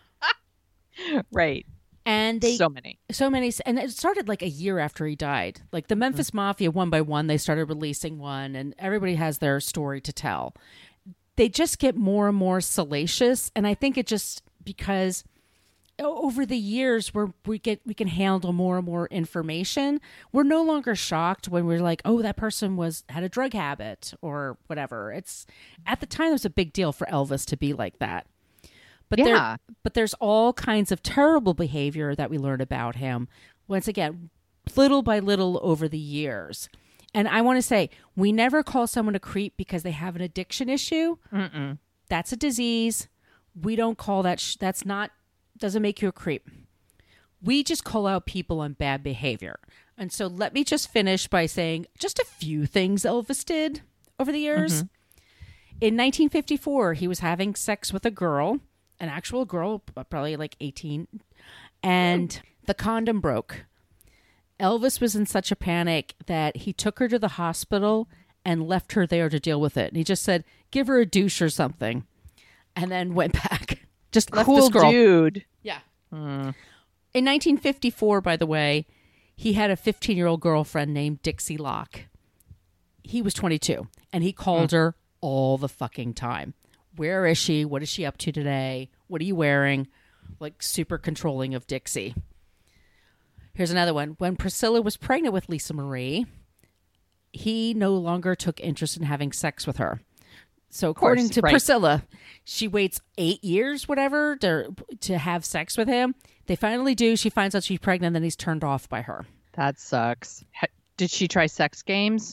Right. And they, so many. So many. And it started like a year after he died. Like the Memphis mm-hmm. Mafia, one by one, they started releasing one, and everybody has their story to tell. They just get more and more salacious. And I think it just, because over the years where we get we can handle more and more information, we're no longer shocked when we're like, oh, that person was had a drug habit or whatever. It's at the time it was a big deal for Elvis to be like that. But yeah. there but there's all kinds of terrible behavior that we learn about him, once again, little by little over the years. And I want to say, we never call someone a creep because they have an addiction issue. Mm-mm. That's a disease. we don't call that, sh- that's not, doesn't make you a creep. We just call out people on bad behavior. And so let me just finish by saying just a few things Elvis did over the years. Mm-hmm. In nineteen fifty-four, he was having sex with a girl, an actual girl, probably like eighteen, and the condom broke. Elvis was in such a panic that he took her to the hospital and left her there to deal with it. And he just said, give her a douche or something, and then went back. Just left cool this girl. Dude. Yeah. Mm. In nineteen fifty-four, by the way, he had a fifteen-year-old girlfriend named Dixie Locke. He was twenty-two, and he called mm. her all the fucking time. Where is she? What is she up to today? What are you wearing? Like, super controlling of Dixie. Here's another one. When Priscilla was pregnant with Lisa Marie, he no longer took interest in having sex with her. So according course, to right. Priscilla, she waits eight years, whatever, to, to have sex with him. They finally do. She finds out she's pregnant, then he's turned off by her. That sucks. Did she try sex games?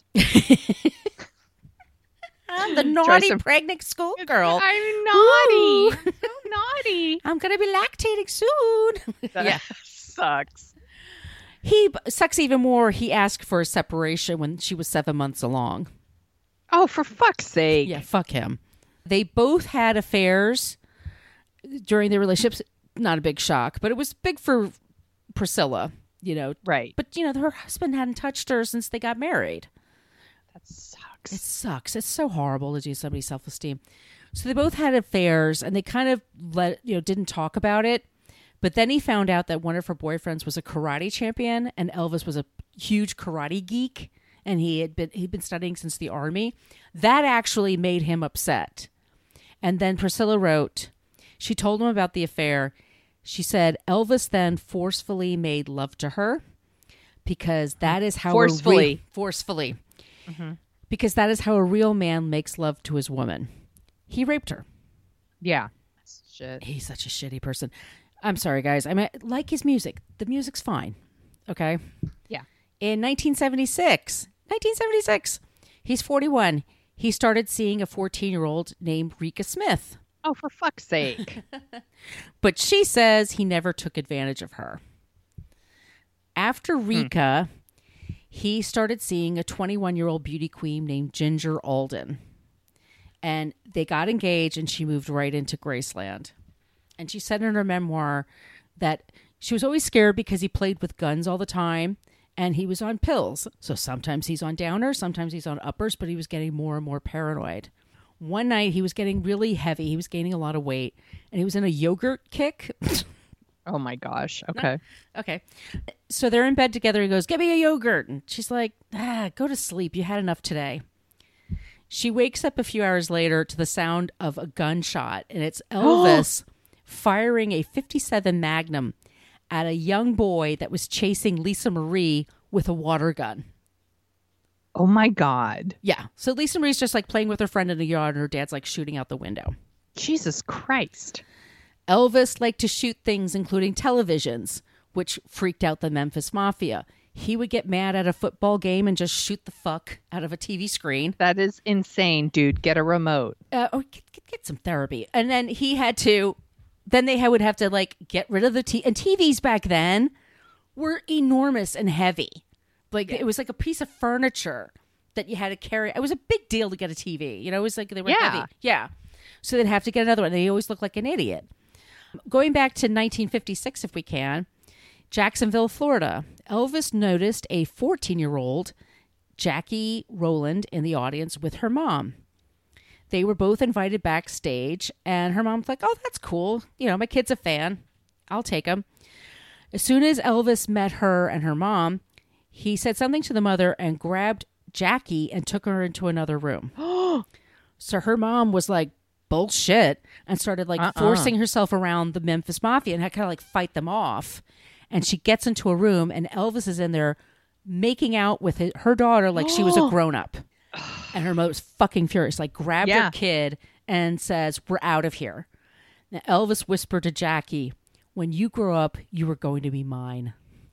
I'm the naughty some... pregnant schoolgirl. I'm naughty. I'm so naughty. I'm going to be lactating soon. That yeah. sucks. He sucks even more. He asked for a separation when she was seven months along. Oh, for fuck's sake. Yeah, fuck him. They both had affairs during their relationships. Not a big shock, but it was big for Priscilla, you know. Right. But, you know, her husband hadn't touched her since they got married. That sucks. It sucks. It's so horrible to do somebody's self-esteem. So they both had affairs, and they kind of let you know didn't talk about it. But then he found out that one of her boyfriends was a karate champion, and Elvis was a huge karate geek, and he had been he'd been studying since the army. That actually made him upset. And then Priscilla wrote, she told him about the affair. She said Elvis then forcefully made love to her because that is how forcefully a re- forcefully. Mm-hmm. Because that is how a real man makes love to his woman. He raped her. Yeah. Shit. He's such a shitty person. I'm sorry, guys. I mean, like his music. The music's fine. Okay? Yeah. In nineteen seventy-six, nineteen seventy-six, he's forty-one. He started seeing a fourteen-year-old named Rika Smith. Oh, for fuck's sake. But she says he never took advantage of her. After Rika... Hmm. He started seeing a twenty-one-year-old beauty queen named Ginger Alden. And they got engaged, and she moved right into Graceland. And she said in her memoir that she was always scared because he played with guns all the time, and he was on pills. So sometimes he's on downers, sometimes he's on uppers, but he was getting more and more paranoid. One night, he was getting really heavy. He was gaining a lot of weight, and he was in a yogurt kick. Oh my gosh. Okay. No. Okay. So they're in bed together. He goes, get me a yogurt. And she's like, ah, go to sleep. You had enough today. She wakes up a few hours later to the sound of a gunshot. And it's Elvis firing a fifty-seven Magnum at a young boy that was chasing Lisa Marie with a water gun. Oh my God. Yeah. So Lisa Marie's just like playing with her friend in the yard, and her dad's like shooting out the window. Jesus Christ. Elvis liked to shoot things, including televisions, which freaked out the Memphis Mafia. He would get mad at a football game and just shoot the fuck out of a T V screen. That is insane, dude. Get a remote. Uh, or get, get, get some therapy. And then he had to, then they would have to like get rid of the T V. And T Vs back then were enormous and heavy. Like yeah. It was like a piece of furniture that you had to carry. It was a big deal to get a T V. You know, it was like they were yeah. heavy. Yeah. So they'd have to get another one. They always looked like an idiot. Going back to nineteen fifty-six, if we can, Jacksonville, Florida. Elvis noticed a fourteen-year-old, Jackie Rowland, in the audience with her mom. They were both invited backstage, and her mom's like, oh, that's cool. You know, my kid's a fan. I'll take him. As soon as Elvis met her and her mom, he said something to the mother and grabbed Jackie and took her into another room. So her mom was like, bullshit, and started like uh-uh. forcing herself around the Memphis Mafia and had kind of like fight them off. And she gets into a room, and Elvis is in there making out with his, her daughter like she was a grown-up. And her mother's fucking furious, like grabbed yeah. her kid and says, we're out of here. Now, Elvis whispered to Jackie, when you grow up, you are going to be mine.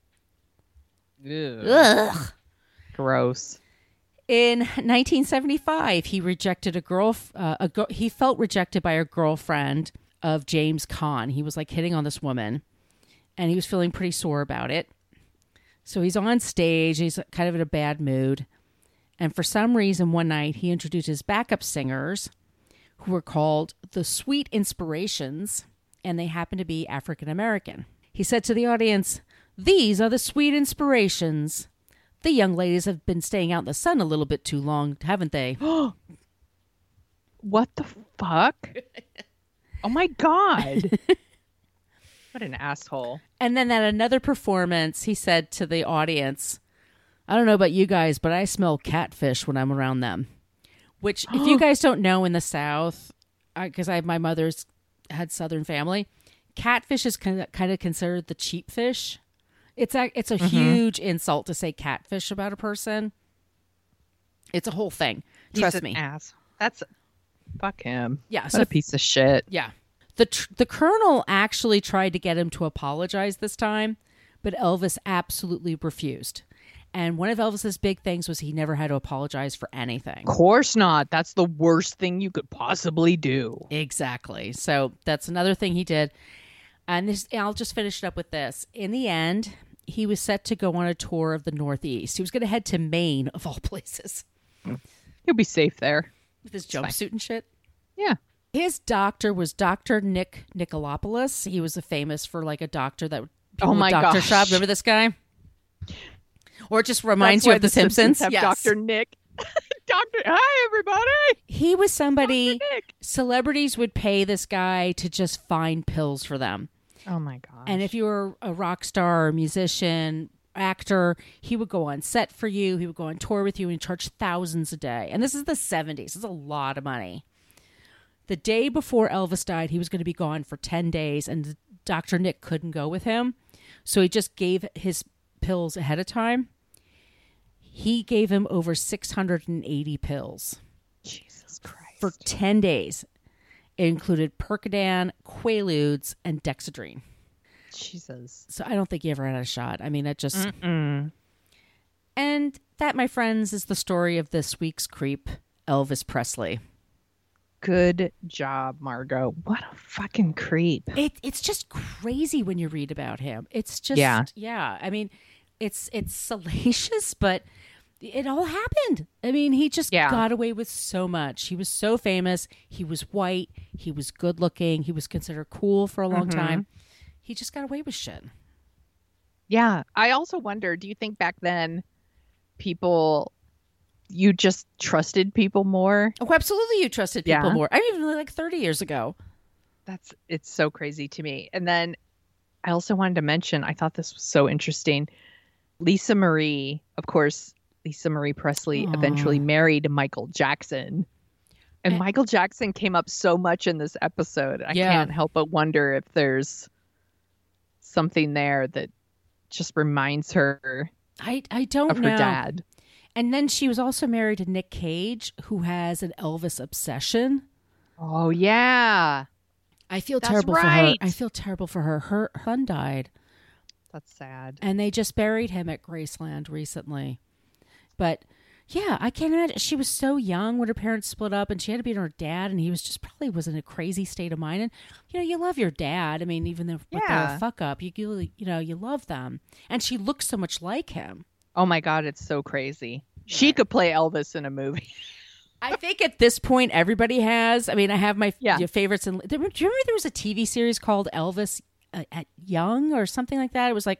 Ew. Ugh. Gross. In nineteen seventy-five, he rejected a girl. Uh, a go- he felt rejected by a girlfriend of James Caan. He was like hitting on this woman, and he was feeling pretty sore about it. So he's on stage. He's kind of in a bad mood. And for some reason, one night, he introduced his backup singers, who were called the Sweet Inspirations, and they happened to be African American. He said to the audience, "These are the Sweet Inspirations. The young ladies have been staying out in the sun a little bit too long, haven't they?" What the fuck? Oh my God. What an asshole. And then at another performance, he said to the audience, "I don't know about you guys, but I smell catfish when I'm around them." Which, if you guys don't know, in the South, because I, I my mother's had Southern family, catfish is kind of, kind of considered the cheap fish. It's a, it's a mm-hmm. huge insult to say catfish about a person. It's a whole thing. Trust He's an me. Ass. That's fuck him. Yeah, what so a piece of shit. Yeah. The tr- the Colonel actually tried to get him to apologize this time, but Elvis absolutely refused. And one of Elvis's big things was he never had to apologize for anything. Of course not. That's the worst thing you could possibly do. Exactly. So that's another thing he did. And this, I'll just finish it up with this. In the end, he was set to go on a tour of the Northeast. He was going to head to Maine, of all places. He'll be safe there. With his jumpsuit and shit. Yeah. His doctor was Doctor Nick Nicolopoulos. He was a famous for like a doctor that would oh my doctor gosh. shop. Remember this guy? Or it just reminds you of The, the Simpsons. Simpsons have yes. Doctor Nick. Doctor Hi, everybody. He was somebody celebrities would pay this guy to just find pills for them. Oh my gosh. And if you were a rock star, or musician, actor, he would go on set for you. He would go on tour with you and charge thousands a day. And this is the seventies. It's a lot of money. The day before Elvis died, he was going to be gone for ten days, and Doctor Nick couldn't go with him. So he just gave his pills ahead of time. He gave him over six hundred eighty pills. Jesus Christ. For ten days. It included Percodan, Quaaludes, and Dexedrine. Jesus. So I don't think he ever had a shot. I mean, it just... Mm-mm. And that, my friends, is the story of this week's creep, Elvis Presley. Good job, Margot. What a fucking creep. It, it's just crazy when you read about him. It's just... Yeah. Yeah. I mean, it's it's salacious, but it all happened. I mean, he just yeah. got away with so much. He was so famous. He was white. He was good looking. He was considered cool for a long mm-hmm. time. He just got away with shit. Yeah. I also wonder, do you think back then people, you just trusted people more? Oh, absolutely. You trusted people yeah. more. I mean, even like thirty years ago. That's, it's so crazy to me. And then I also wanted to mention, I thought this was so interesting. Lisa Marie, of course, Lisa Marie Presley Aww. eventually married Michael Jackson. And, and Michael Jackson came up so much in this episode. I yeah. can't help but wonder if there's something there that just reminds her I, I don't of know. her dad. And then she was also married to Nick Cage, who has an Elvis obsession. Oh, yeah. I feel That's terrible right. for her. I feel terrible for her. Her son died. That's sad. And they just buried him at Graceland recently. But yeah, I can't imagine. She was so young when her parents split up, and she had to be with her dad, and he was just probably was in a crazy state of mind. And you know, you love your dad. I mean, even though yeah. they're a fuck up, you really, you know, you love them. And she looks so much like him. Oh my God, it's so crazy. Yeah. She could play Elvis in a movie. I think at this point, everybody has. I mean, I have my yeah. favorites. And do you remember there was a T V series called Elvis uh, at Young or something like that? It was like,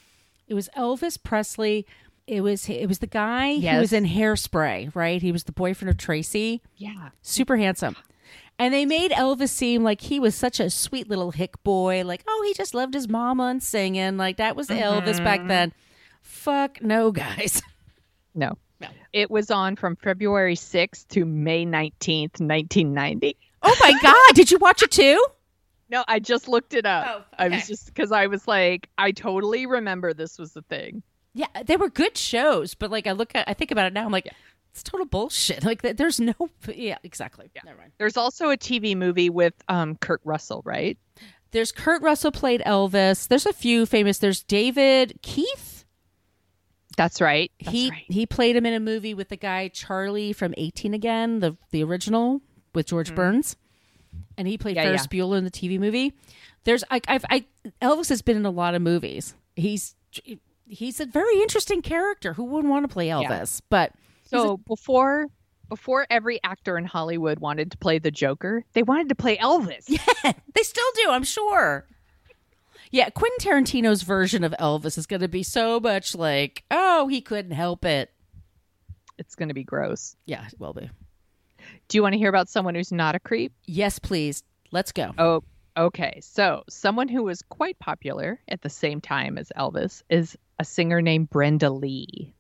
it was Elvis Presley. It was it was the guy yes. who was in Hairspray, right? He was the boyfriend of Tracy. Yeah. Super handsome. And they made Elvis seem like he was such a sweet little hick boy. Like, oh, he just loved his mama and singing. Like, that was mm-hmm. Elvis back then. Fuck no, guys. No. No. It was on from February sixth to May nineteenth, nineteen ninety. Oh, my God. Did you watch it, too? No, I just looked it up. Oh, okay. I was just, because I was like, I totally remember this was the thing. Yeah, they were good shows, but like I look at, I think about it now, I'm like, yeah. it's total bullshit. Like there's no, yeah, exactly. Yeah. Never mind. There's also a T V movie with um Kurt Russell, right? There's Kurt Russell played Elvis. There's a few famous. There's David Keith. That's right. That's he right. he played him in a movie with the guy Charlie from eighteen Again, the the original with George mm-hmm. Burns. and he played Yeah, Ferris yeah. Bueller in the T V movie. There's, I, I've, I, Elvis has been in a lot of movies. He's, he's a very interesting character. Who wouldn't want to play Elvis? Yeah. But so before, before every actor in Hollywood wanted to play the Joker, they wanted to play Elvis. Yeah, they still do, I'm sure. Yeah, Quentin Tarantino's version of Elvis is going to be so much like, oh, he couldn't help it. It's going to be gross. Yeah, it will be. Do you want to hear about someone who's not a creep? Yes, please. Let's go. Oh, okay. So someone who was quite popular at the same time as Elvis is a singer named Brenda Lee.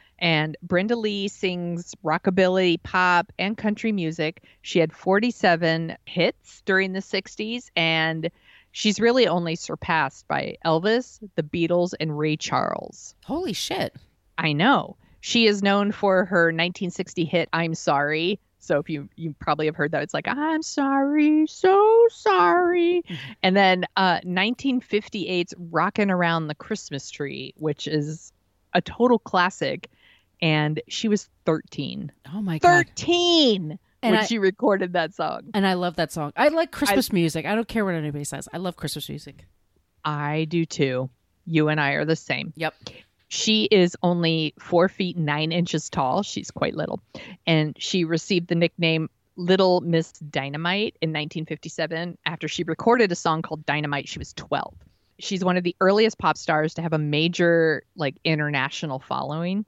And Brenda Lee sings rockabilly, pop, and country music. She had forty-seven hits during the sixties, and she's really only surpassed by Elvis, the Beatles, and Ray Charles. Holy shit. I know. She is known for her nineteen sixty hit, I'm Sorry. So if you you probably have heard that, it's like, I'm sorry, so sorry. Mm-hmm. And then uh, nineteen fifty-eight's Rockin' Around the Christmas Tree, which is a total classic. And she was thirteen. Oh, my God. thirteen and when I, she recorded that song. And I love that song. I like Christmas I, music. I don't care what anybody says. I love Christmas music. I do, too. You and I are the same. Yep. She is only four feet nine inches tall. She's quite little. And she received the nickname Little Miss Dynamite in nineteen fifty-seven after she recorded a song called Dynamite. She was twelve. She's one of the earliest pop stars to have a major like international following.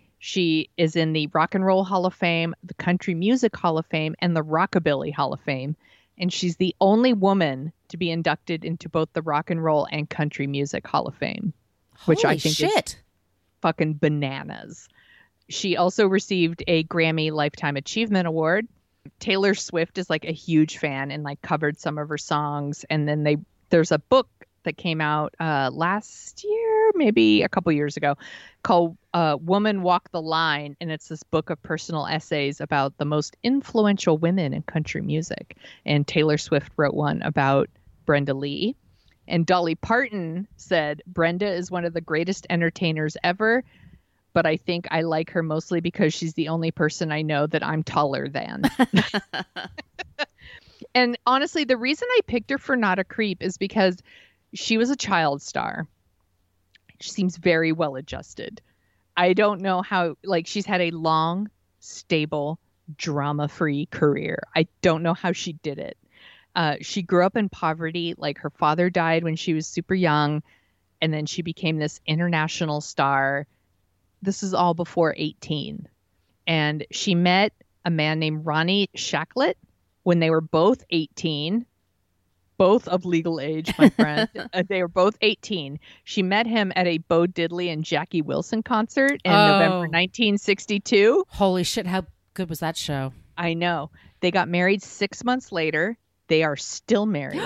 She is in the Rock and Roll Hall of Fame, the Country Music Hall of Fame, and the Rockabilly Hall of Fame. And she's the only woman to be inducted into both the Rock and Roll and Country Music Hall of Fame, which Holy I think shit. is fucking bananas. She also received a Grammy Lifetime Achievement Award. Taylor Swift is like a huge fan and like covered some of her songs. And then they there's a book that came out uh, last year, maybe a couple years ago, called uh, Woman Walk the Line. And it's this book of personal essays about the most influential women in country music. And Taylor Swift wrote one about Brenda Lee. And Dolly Parton said, Brenda is one of the greatest entertainers ever, but I think I like her mostly because she's the only person I know that I'm taller than. And honestly, the reason I picked her for Not a Creep is because she was a child star. She seems very well adjusted. I don't know how, like, she's had a long, stable, drama-free career. I don't know how she did it. Uh, she grew up in poverty. Like, her father died when she was super young, and then she became this international star. This is all before eighteen. And she met a man named Ronnie Shacklet when they were both eighteen, both of legal age, my friend. uh, they were both eighteen. She met him at a Bo Diddley and Jackie Wilson concert in oh. November nineteen sixty-two. Holy shit, how good was that show? I know. They got married six months later. They are still married.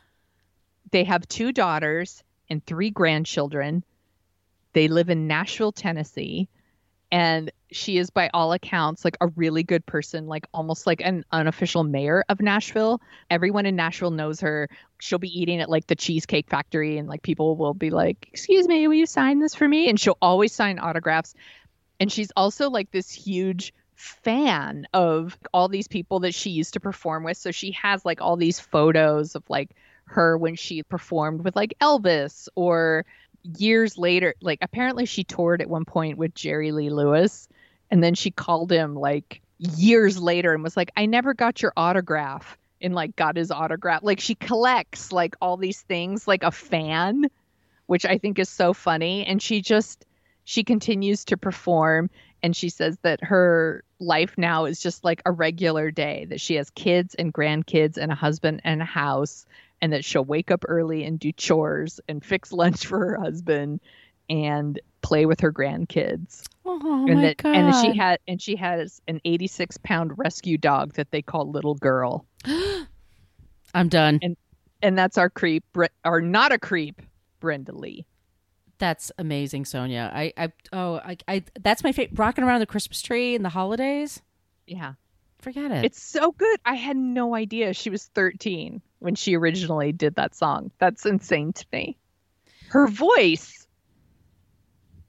They have two daughters and three grandchildren. They live in Nashville, Tennessee. And she is, by all accounts, like a really good person, like almost like an unofficial mayor of Nashville. Everyone in Nashville knows her. She'll be eating at like the Cheesecake Factory and like people will be like, excuse me, will you sign this for me? And she'll always sign autographs. And she's also like this huge fan of all these people that she used to perform with. So she has like all these photos of like her when she performed with like Elvis, or years later, like apparently she toured at one point with Jerry Lee Lewis, and then she called him like years later and was like, I never got your autograph, and like got his autograph. Like she collects like all these things like a fan, which I think is so funny. And she just she continues to perform. And she says that her life now is just like a regular day, that she has kids and grandkids and a husband and a house, and that she'll wake up early and do chores and fix lunch for her husband and play with her grandkids. Oh and my that, God. And she had and she has an eighty-six pound rescue dog that they call Little Girl. I'm done. And and that's our creep, or not a creep, Brenda Lee. That's amazing, Sonia. I, I, oh, I, I, that's my favorite. Rocking Around the Christmas Tree in the holidays. Yeah. Forget it. It's so good. I had no idea she was thirteen when she originally did that song. That's insane to me. Her voice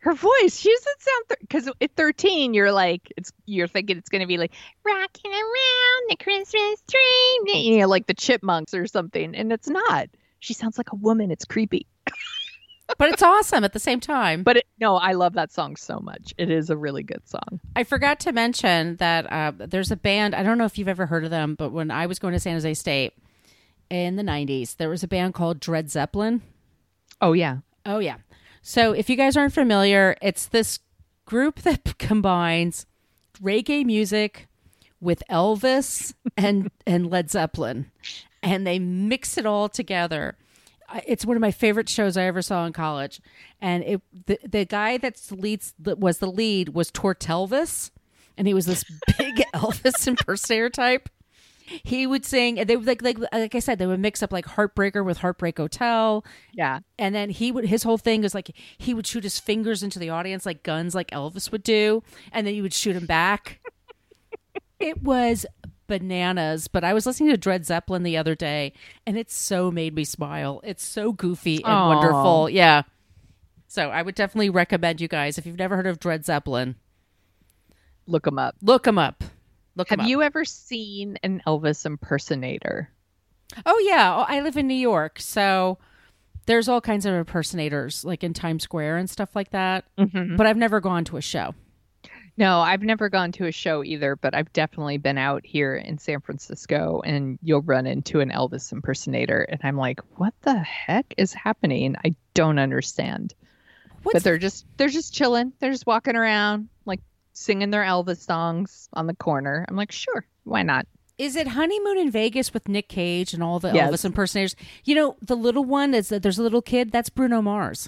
Her voice, she doesn't sound because th- at thirteen, you're like, it's you're thinking it's gonna be like rocking around the Christmas tree, you know, like the Chipmunks or something, and it's not. She sounds like a woman. It's creepy, But it's awesome at the same time. but it, no, I love that song so much. It is a really good song. I forgot to mention that uh, there's a band. I don't know if you've ever heard of them, but when I was going to San Jose State in the nineties, there was a band called Dred Zeppelin. Oh yeah, Oh, yeah. So if you guys aren't familiar, it's this group that combines reggae music with Elvis and, and Led Zeppelin, and they mix it all together. I- It's one of my favorite shows I ever saw in college. And it the, the guy that's leads that was the lead was Tortelvis, and he was this big Elvis impersonator type. He would sing, and they would like, like like I said, they would mix up like Heartbreaker with Heartbreak Hotel. yeah. And then he would, his whole thing was like, he would shoot his fingers into the audience like guns, like Elvis would do. And then you would shoot him back. It was bananas. But I was listening to Dred Zeppelin the other day, and it so made me smile. It's so goofy and Aw. wonderful. Yeah. So I would definitely recommend you guys, if you've never heard of Dred Zeppelin, Look them up. look him up. Look Have him up. you ever seen an Elvis impersonator? Oh, yeah. Oh, I live in New York. So there's all kinds of impersonators like in Times Square and stuff like that. Mm-hmm. But I've never gone to a show. No, I've never gone to a show either, but I've definitely been out here in San Francisco, and you'll run into an Elvis impersonator, and I'm like, what the heck is happening? I don't understand. What's But they're just they're just chilling. They're just walking around, like singing their Elvis songs on the corner. I'm like, sure, why not? Is it Honeymoon in Vegas with Nick Cage and all the Yes. Elvis impersonators? You know, the little one is that there's a little kid. That's Bruno Mars.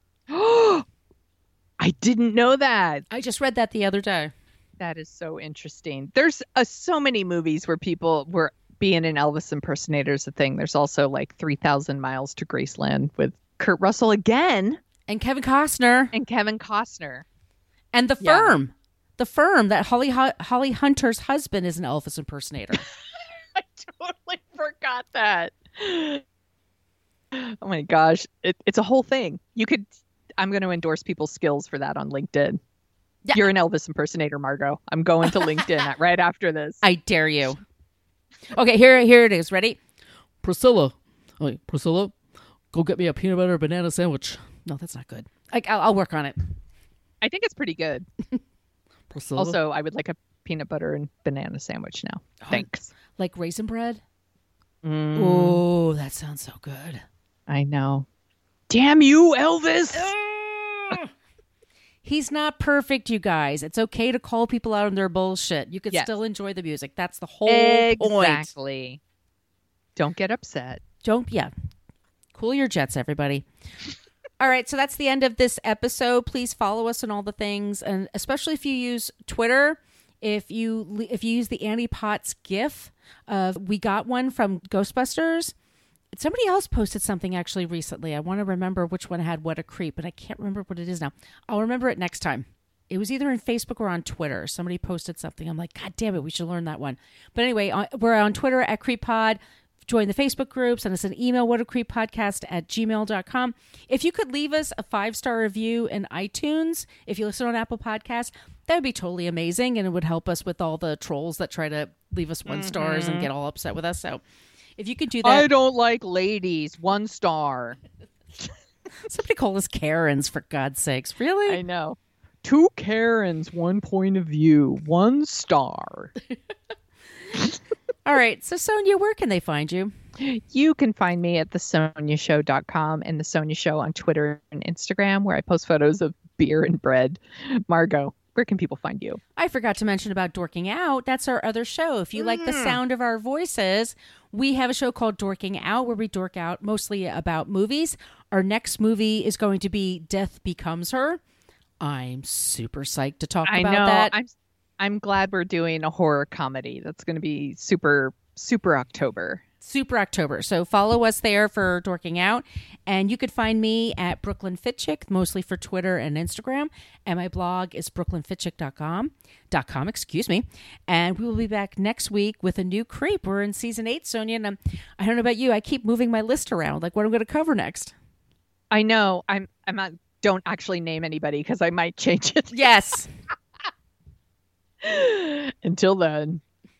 I didn't know that. I just read that the other day. That is so interesting. There's uh, so many movies where people were being an Elvis impersonator is a thing. There's also like three thousand Miles to Graceland with Kurt Russell again And Kevin Costner and Kevin Costner. and The Yeah. Firm. The Firm, that Holly Holly Hunter's husband is an Elvis impersonator. I totally forgot that. Oh my gosh. It, it's a whole thing. You could, I'm going to endorse people's skills for that on LinkedIn. Yeah. You're an Elvis impersonator, Margot. I'm going to LinkedIn right after this. I dare you. Okay, here here it is. Ready? Priscilla. Oh, wait, Priscilla, go get me a peanut butter banana sandwich. No, that's not good. I, I'll, I'll work on it. I think it's pretty good. Priscilla. Also, I would like a peanut butter and banana sandwich now. Thanks. like raisin bread. Mm, Oh, that sounds so good. I know. Damn you, Elvis. He's not perfect, you guys. It's okay to call people out on their bullshit. You can Yes. still enjoy the music. That's the whole point. Exactly. Don't get upset. Don't, yeah. Cool your jets, everybody. All right, so that's the end of this episode. Please follow us on all the things, and especially if you use Twitter. If you if you use the Annie Potts GIF, uh, we got one from Ghostbusters. Somebody else posted something actually recently. I want to remember which one had What a Creep, but I can't remember what it is now. I'll remember it next time. It was either in Facebook or on Twitter. Somebody posted something. I'm like, God damn it, we should learn that one. But anyway, on, we're on Twitter at CreepPod. Join the Facebook group. Send us an email, whatacreeppodcast at gmail dot com. If you could leave us a five-star review in iTunes, if you listen on Apple Podcasts, that would be totally amazing, and it would help us with all the trolls that try to leave us one stars and get all upset with us. So if you could do that. I don't like ladies. One star. Somebody call us Karens, for God's sakes. Really? I know. Two Karens, one point of view, one star. All right. So, Sonia, where can they find you? You can find me at the sonia show dot com and the Sonia Show on Twitter and Instagram, where I post photos of beer and bread. Margot, where can people find you? I forgot to mention about Dorking Out. That's our other show. If you like the sound of our voices, we have a show called Dorking Out where we dork out mostly about movies. Our next movie is going to be Death Becomes Her. I'm super psyched to talk I about know. that. I'm I'm glad we're doing a horror comedy. That's going to be super super October. Super October. So follow us there for Dorking Out. And you could find me at Brooklyn Fit Chick, mostly for Twitter and Instagram. And my blog is brooklyn fit chick dot com. Dot com, excuse me. And we will be back next week with a new creep. We're in season eight, Sonia. And I'm, I don't know about you. I keep moving my list around, like what I'm going to cover next. I know. I'm I'm not don't actually name anybody because I might change it. Yes. Until then.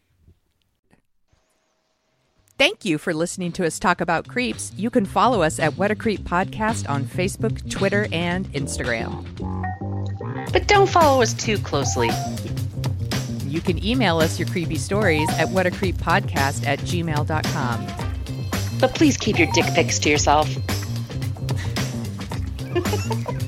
Thank you for listening to us talk about creeps. You can follow us at What a Creep Podcast on Facebook, Twitter, and Instagram. But don't follow us too closely. You can email us your creepy stories at whatacreeppodcast at gmail dot com. But please keep your dick pics to yourself.